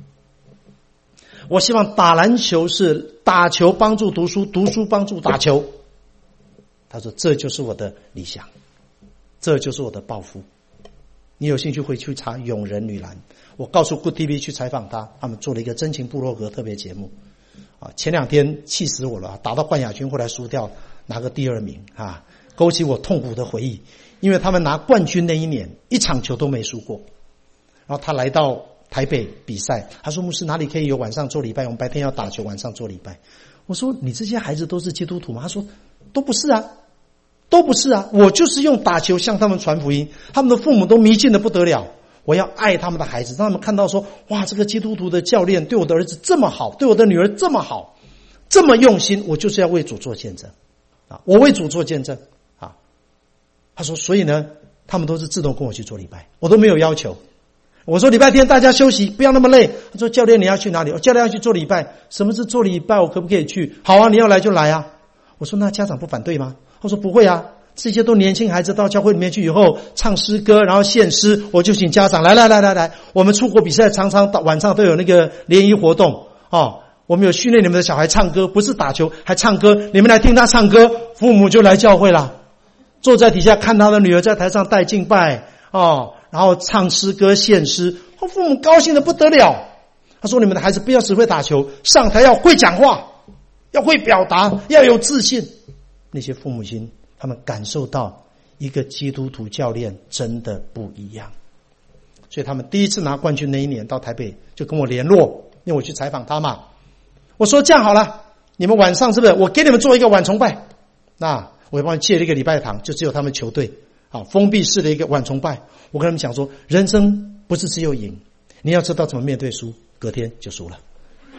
我希望打篮球是打球帮助读书，读书帮助打球。他说这就是我的理想，这就是我的抱负。你有兴趣会去查永仁女篮，我告诉 Good T V 去采访他，他们做了一个真情部落格特别节目啊，前两天气死我了，打到冠亚军后来输掉，拿个第二名啊，勾起我痛苦的回忆。因为他们拿冠军那一年一场球都没输过，然后他来到台北比赛，他说牧师哪里可以有晚上做礼拜，我们白天要打球，晚上做礼拜。我说你这些孩子都是基督徒吗？他说都不是啊，都不是啊，我就是用打球向他们传福音，他们的父母都迷信的不得了，我要爱他们的孩子，让他们看到说哇，这个基督徒的教练对我的儿子这么好，对我的女儿这么好，这么用心，我就是要为主做见证啊！我为主做见证啊！他说所以呢他们都是自动跟我去做礼拜，我都没有要求。我说礼拜天大家休息，不要那么累。他说教练你要去哪里？教练要去做礼拜。什么是做礼拜？我可不可以去？好啊，你要来就来啊。我说那家长不反对吗？他说不会啊，这些都年轻孩子到教会里面去以后唱诗歌，然后献诗，我就请家长来来来来来，我们出国比赛常常到晚上都有那个联谊活动哦，我们有训练你们的小孩唱歌，不是打球还唱歌，你们来听他唱歌，父母就来教会了，坐在底下看他的女儿在台上带敬拜哦，然后唱诗歌献诗，父母高兴的不得了。他说你们的孩子不要只会打球，上台要会讲话，要会表达，要有自信。那些父母亲他们感受到一个基督徒教练真的不一样，所以他们第一次拿冠军那一年到台北就跟我联络，因为我去采访他嘛。我说这样好了，你们晚上是不是我给你们做一个晚崇拜，那我也帮你借了一个礼拜堂，就只有他们球队好封闭式的一个晚崇拜。我跟他们讲说人生不是只有赢，你要知道怎么面对输，隔天就输了。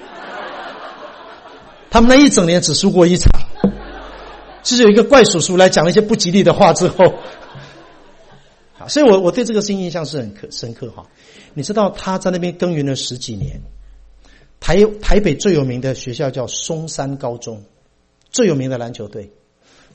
他们那一整年只输过一场，就是有一个怪叔叔来讲了一些不吉利的话之后，好，所以我我对这个事印象是很深刻哈。你知道他在那边耕耘了十几年，台台北最有名的学校叫松山高中，最有名的篮球队，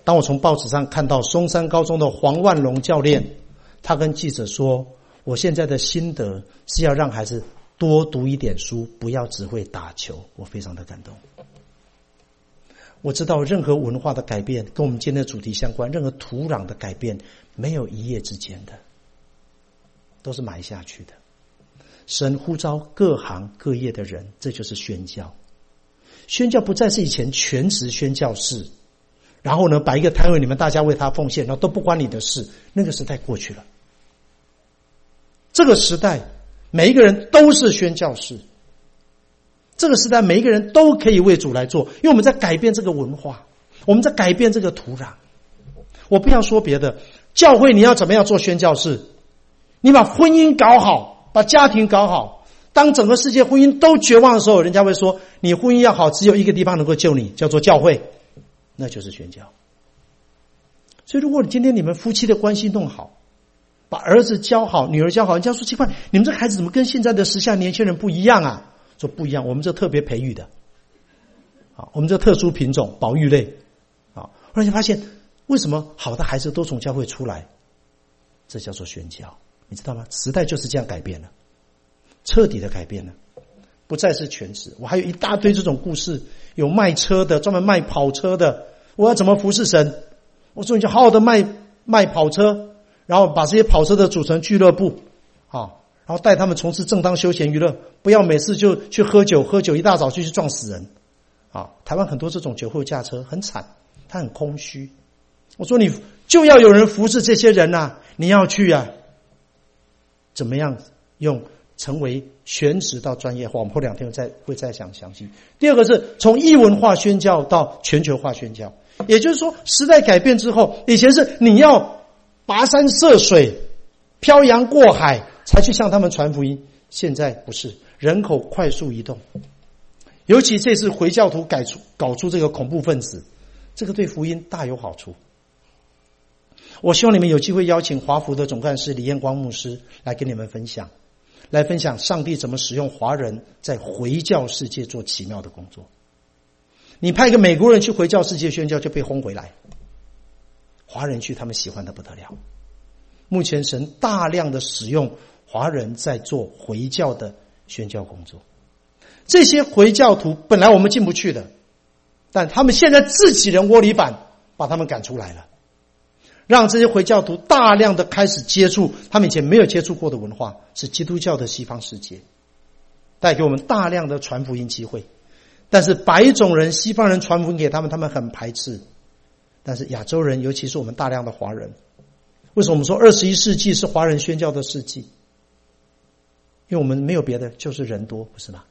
当我从报纸上看到松山高中的黄万龙教练，他跟记者说，我现在的心得是要让孩子多读一点书，不要只会打球。我非常的感动。我知道任何文化的改变跟我们今天的主题相关，任何土壤的改变没有一夜之间的，都是埋下去的。神呼召各行各业的人，这就是宣教。宣教不再是以前全职宣教士，然后呢摆一个摊位，你们大家为他奉献，然后都不关你的事，那个时代过去了。这个时代每一个人都是宣教士，这个时代每一个人都可以为主来做，因为我们在改变这个文化，我们在改变这个土壤。我不要说别的，教会你要怎么样做宣教士？你把婚姻搞好，把家庭搞好，当整个世界婚姻都绝望的时候，人家会说你婚姻要好，只有一个地方能够救你，叫做教会，那就是宣教。所以如果今天你们夫妻的关系弄好，把儿子教好，女儿教好，人家说奇怪，你们这个孩子怎么跟现在的时下年轻人不一样啊？说不一样，我们这特别培育的，啊，我们这特殊品种保育类，啊，后来就发现为什么好的孩子都从教会出来？这叫做宣教，你知道吗？时代就是这样改变了，彻底的改变了，不再是全职。我还有一大堆这种故事，有卖车的，专门卖跑车的，我要怎么服侍神？我说你就好好的卖卖跑车，然后把这些跑车的组成俱乐部，啊。然后带他们从事正当休闲娱乐，不要每次就去喝酒，喝酒一大早就去撞死人。啊，台湾很多这种酒后驾车很惨，他很空虚。我说你就要有人服侍这些人啊，你要去啊。怎么样用成为全职到专业化？我们后两天再会再讲详细。第二个是从异文化宣教到全球化宣教，也就是说时代改变之后，以前是你要跋山涉水，漂洋过海才去向他们传福音，现在不是，人口快速移动，尤其这次回教徒改出搞出这个恐怖分子，这个对福音大有好处。我希望你们有机会邀请华福的总干事李彦光牧师来跟你们分享，来分享上帝怎么使用华人在回教世界做奇妙的工作。你派一个美国人去回教世界宣教就被轰回来，华人去他们喜欢的不得了。目前神大量的使用华人在做回教的宣教工作，这些回教徒本来我们进不去的，但他们现在自己人窝里反把他们赶出来了，让这些回教徒大量的开始接触他们以前没有接触过的文化，是基督教的西方世界，带给我们大量的传福音机会。但是白种人西方人传福音给他们，他们很排斥，但是亚洲人尤其是我们大量的华人，为什么我们说二十一世纪是华人宣教的世纪？因为我们没有别的，就是人多，不是吗？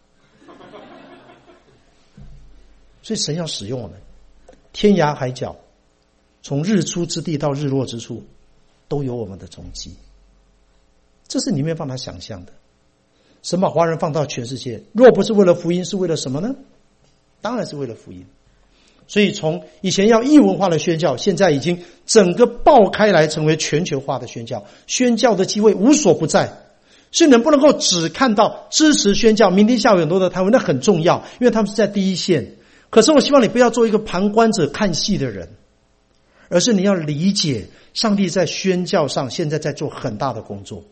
所以神要使用我们，天涯海角，从日出之地到日落之处，都有我们的踪迹。这是你没有办法想象的。神把华人放到全世界，若不是为了福音，是为了什么呢？当然是为了福音。所以从以前要异文化的宣教，现在已经整个爆开来，成为全球化的宣教。宣教的机会无所不在，所以能不能够只看到支持宣教，明天下午有很多的摊位，那很重要，因为他们是在第一线。可是我希望你不要做一个旁观者看戏的人，而是你要理解上帝在宣教上现在在做很大的工作。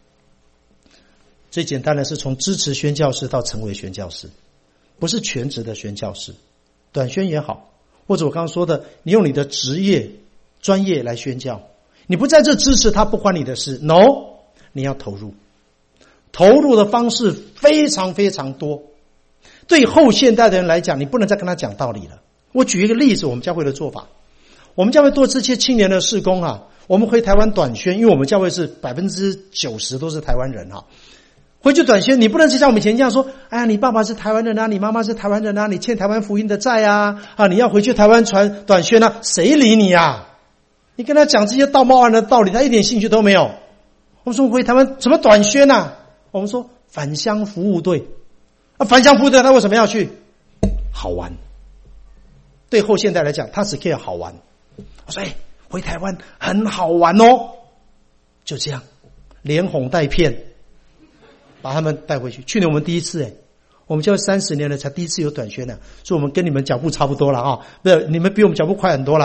最简单的是从支持宣教士到成为宣教士，不是全职的宣教士，短宣也好，或者我刚刚说的，你用你的职业专业来宣教，你不在这支持他不关你的事 ，no， 你要投入，投入的方式非常非常多。对后现代的人来讲，你不能再跟他讲道理了。我举一个例子，我们教会的做法，我们教会做这些青年的事工啊，我们回台湾短宣，因为我们教会是百分之九十都是台湾人啊。回去短宣，你不能像我们以前这样说，哎呀，你爸爸是台湾人啊，你妈妈是台湾人啊，你欠台湾福音的债啊，啊，你要回去台湾传短宣啊，谁理你啊？你跟他讲这些道貌岸的道理，他一点兴趣都没有。我们说回台湾怎么短宣啊？我们说返乡服务队，啊，返乡服务队他为什么要去？好玩。对后现代来讲，他只 care 好玩。我说，哎，回台湾很好玩哦，就这样，连哄带骗。把他们带回去。去年我们第一次，哎，我们教三十年了才第一次有短宣呢，所以我们跟你们脚步差不多了啊，不是，你们比我们脚步快很多了。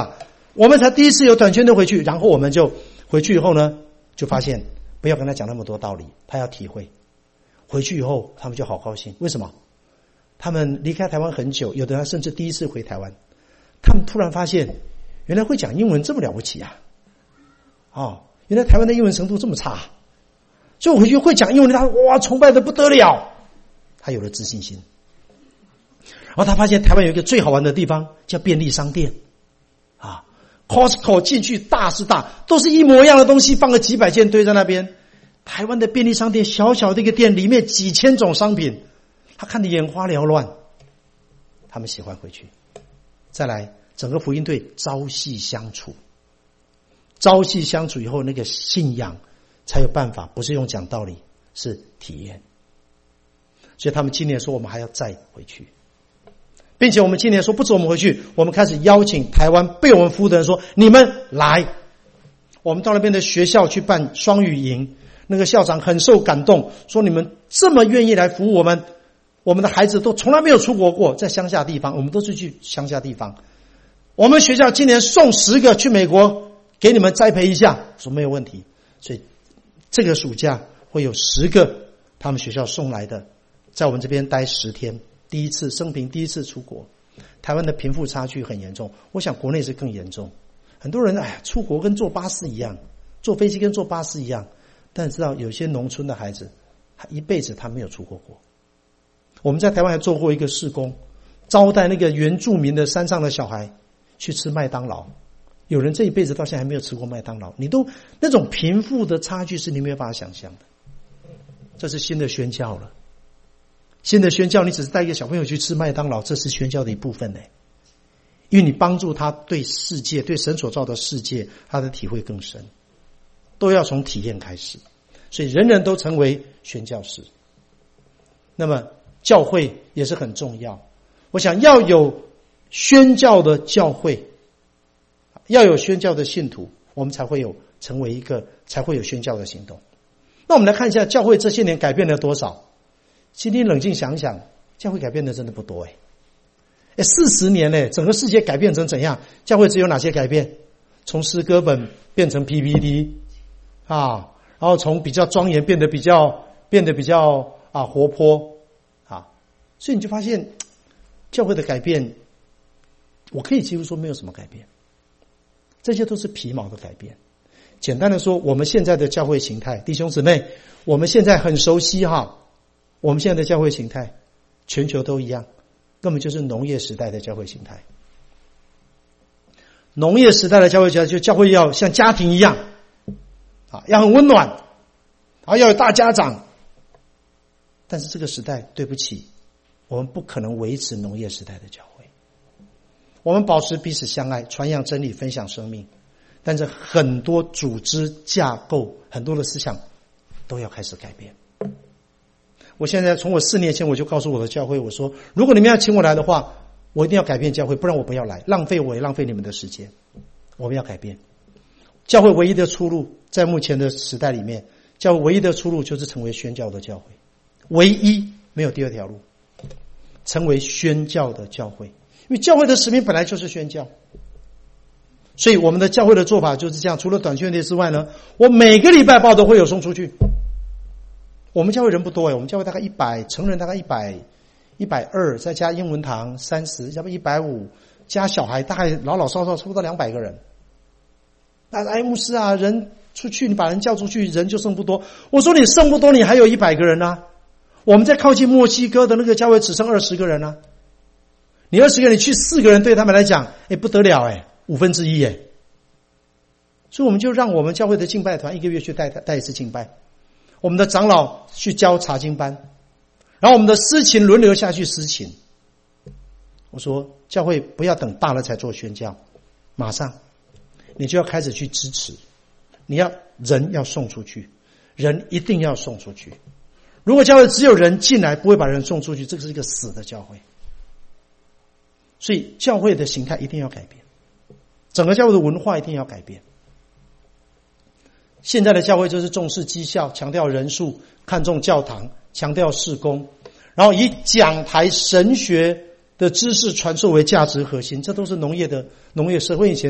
我们才第一次有短宣队回去，然后我们就回去以后呢，就发现不要跟他讲那么多道理，他要体会。回去以后他们就好高兴，为什么？他们离开台湾很久，有的人甚至第一次回台湾，他们突然发现原来会讲英文这么了不起啊！哦，原来台湾的英文程度这么差，所以我回去会讲英文的他哇崇拜的不得了，他有了自信心。然后他发现台湾有一个最好玩的地方叫便利商店啊 ，Costco 进去大是大，都是一模一样的东西，放个几百件堆在那边。台湾的便利商店小小的一个店，里面几千种商品，他看得眼花缭乱。他们喜欢回去。再来，整个福音队朝夕相处，朝夕相处以后，那个信仰才有办法，不是用讲道理，是体验。所以他们今年说我们还要再回去，并且我们今年说不止我们回去，我们开始邀请台湾被我们服务的人说你们来。我们到那边的学校去办双语营，那个校长很受感动，说你们这么愿意来服务我们，我们的孩子都从来没有出国过，在乡下地方，我们都是去乡下地方。我们学校今年送十个去美国，给你们栽培一下，说没有问题。所以这个暑假会有十个他们学校送来的，在我们这边待十天，第一次生平第一次出国。台湾的贫富差距很严重，我想国内是更严重。很多人哎呀，出国跟坐巴士一样，坐飞机跟坐巴士一样。但是知道有些农村的孩子，他一辈子他没有出过国。我们在台湾还做过一个事工，招待那个原住民的山上的小孩去吃麦当劳。有人这一辈子到现在还没有吃过麦当劳，你都那种贫富的差距是你没有办法想象的。这是新的宣教了，新的宣教，你只是带一个小朋友去吃麦当劳，这是宣教的一部分呢。因为你帮助他对世界、对神所造的世界，他的体会更深。都要从体验开始，所以人人都成为宣教士。那么教会也是很重要，我想要有宣教的教会，要有宣教的信徒，我们才会有成为一个，才会有宣教的行动。那我们来看一下教会这些年改变了多少。今天冷静想想，教会改变的真的不多哎。哎，四十年呢，整个世界改变成怎样？教会只有哪些改变？从诗歌本变成 P P T 啊，然后从比较庄严变得比较变得比较啊活泼啊，所以你就发现教会的改变，我可以几乎说没有什么改变，这些都是皮毛的改变。简单的说，我们现在的教会形态，弟兄姊妹，我们现在很熟悉哈，我们现在的教会形态，全球都一样，根本就是农业时代的教会形态。农业时代的教会形态，就教会要像家庭一样啊，要很温暖，啊，要有大家长。但是这个时代，对不起，我们不可能维持农业时代的教会。我们保持彼此相爱，传扬真理，分享生命。但是很多组织架构，很多的思想都要开始改变。我现在从我四年前我就告诉我的教会，我说如果你们要请我来的话，我一定要改变教会，不然我不要来，浪费我也浪费你们的时间。我们要改变教会，唯一的出路在目前的时代里面，教会唯一的出路就是成为宣教的教会，唯一，没有第二条路，成为宣教的教会。因为教会的使命本来就是宣教，所以我们的教会的做法就是这样。除了短宣队之外呢，我每个礼拜报都会有送出去。我们教会人不多诶，我们教会大概一百，成人大概一百一百二，再加英文堂三十，加不一百五，加小孩大概老老少少差不多两百个人。那哎，牧师啊，人出去你把人叫出去，人就剩不多。我说你剩不多，你还有一百个人啊。我们在靠近墨西哥的那个教会只剩二十个人啊。你二十个人，你去四个人，对他们来讲，哎，不得了哎，五分之一哎。所以我们就让我们教会的敬拜团一个月去带带一次敬拜，我们的长老去教查经班，然后我们的司琴轮流下去司琴。我说教会不要等大了才做宣教，马上你就要开始去支持，你要人要送出去，人一定要送出去。如果教会只有人进来，不会把人送出去，这个是一个死的教会。所以教会的形态一定要改变，整个教会的文化一定要改变。现在的教会就是重视绩效，强调人数，看重教堂，强调事工，然后以讲台神学的知识传授为价值核心，这都是农业的农业社会以前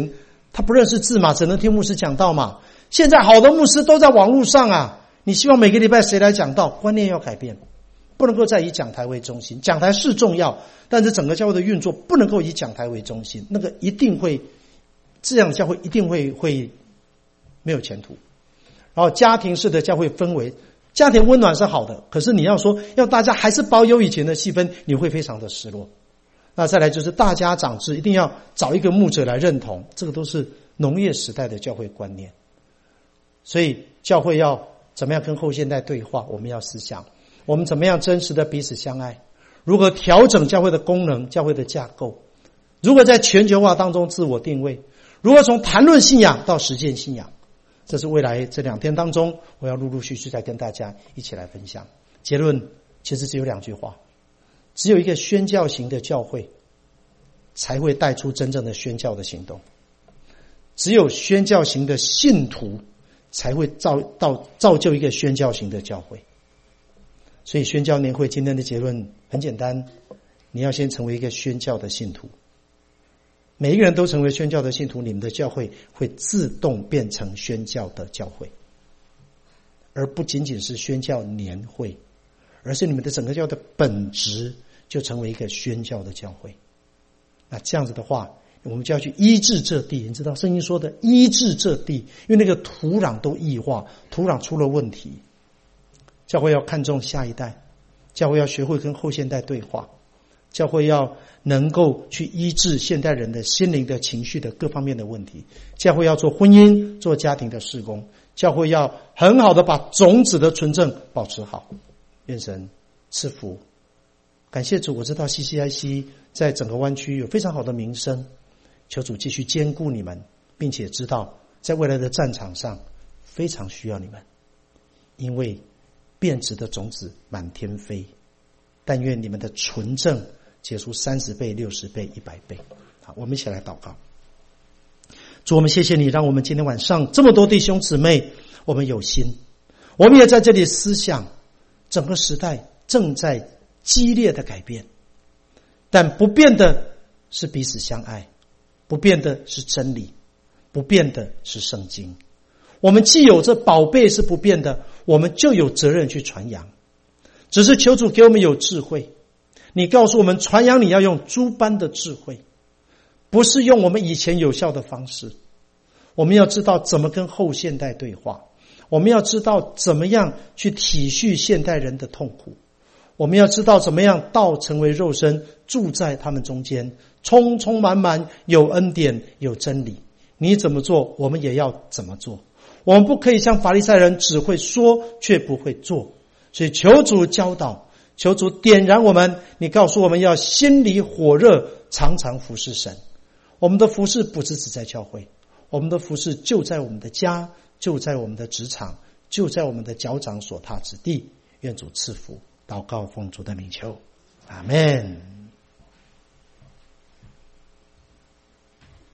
他不认识字嘛，只能听牧师讲道嘛。现在好的牧师都在网络上啊，你希望每个礼拜谁来讲道？观念要改变，不能够再以讲台为中心。讲台是重要，但是整个教会的运作不能够以讲台为中心，那个一定会，这样的教会一定会会没有前途。然后家庭式的教会氛围，家庭温暖是好的，可是你要说要大家还是保有以前的气氛，你会非常的失落。那再来就是大家长制，一定要找一个牧者来认同，这个都是农业时代的教会观念。所以教会要怎么样跟后现代对话，我们要思想我们怎么样真实的彼此相爱，如何调整教会的功能、教会的架构，如何在全球化当中自我定位，如何从谈论信仰到实践信仰。这是未来这两天当中我要陆陆续续再跟大家一起来分享。结论其实只有两句话，只有一个宣教型的教会才会带出真正的宣教的行动，只有宣教型的信徒才会造到造就一个宣教型的教会。所以宣教年会今天的结论很简单，你要先成为一个宣教的信徒。每一个人都成为宣教的信徒，你们的教会会自动变成宣教的教会，而不仅仅是宣教年会，而是你们的整个教会的本质就成为一个宣教的教会。那这样子的话，我们就要去医治这地。你知道圣经说的医治这地，因为那个土壤都异化，土壤出了问题。教会要看重下一代，教会要学会跟后现代对话，教会要能够去医治现代人的心灵的情绪的各方面的问题，教会要做婚姻做家庭的事工，教会要很好的把种子的纯正保持好。愿神赐福。感谢主，我知道 C C I C 在整个湾区有非常好的名声，求主继续坚固你们，并且知道在未来的战场上非常需要你们，因为变质的种子满天飞，但愿你们的纯正结出三十倍、六十倍、一百倍。好，我们一起来祷告。主，我们谢谢你，让我们今天晚上这么多弟兄姊妹，我们有心，我们也在这里思想，整个时代正在激烈的改变，但不变的是彼此相爱，不变的是真理，不变的是圣经。我们既有这宝贝是不变的，我们就有责任去传扬。只是求主给我们有智慧，你告诉我们传扬你要用诸般的智慧，不是用我们以前有效的方式。我们要知道怎么跟后现代对话，我们要知道怎么样去体恤现代人的痛苦，我们要知道怎么样道成为肉身住在他们中间，充充满满有恩典有真理。你怎么做我们也要怎么做，我们不可以像法利赛人只会说却不会做。所以求主教导，求主点燃我们，你告诉我们要心里火热，常常服侍神。我们的服侍不是只在教会，我们的服侍就在我们的家，就在我们的职场，就在我们的脚掌所踏之地。愿主赐福。祷告奉主的名求，阿们。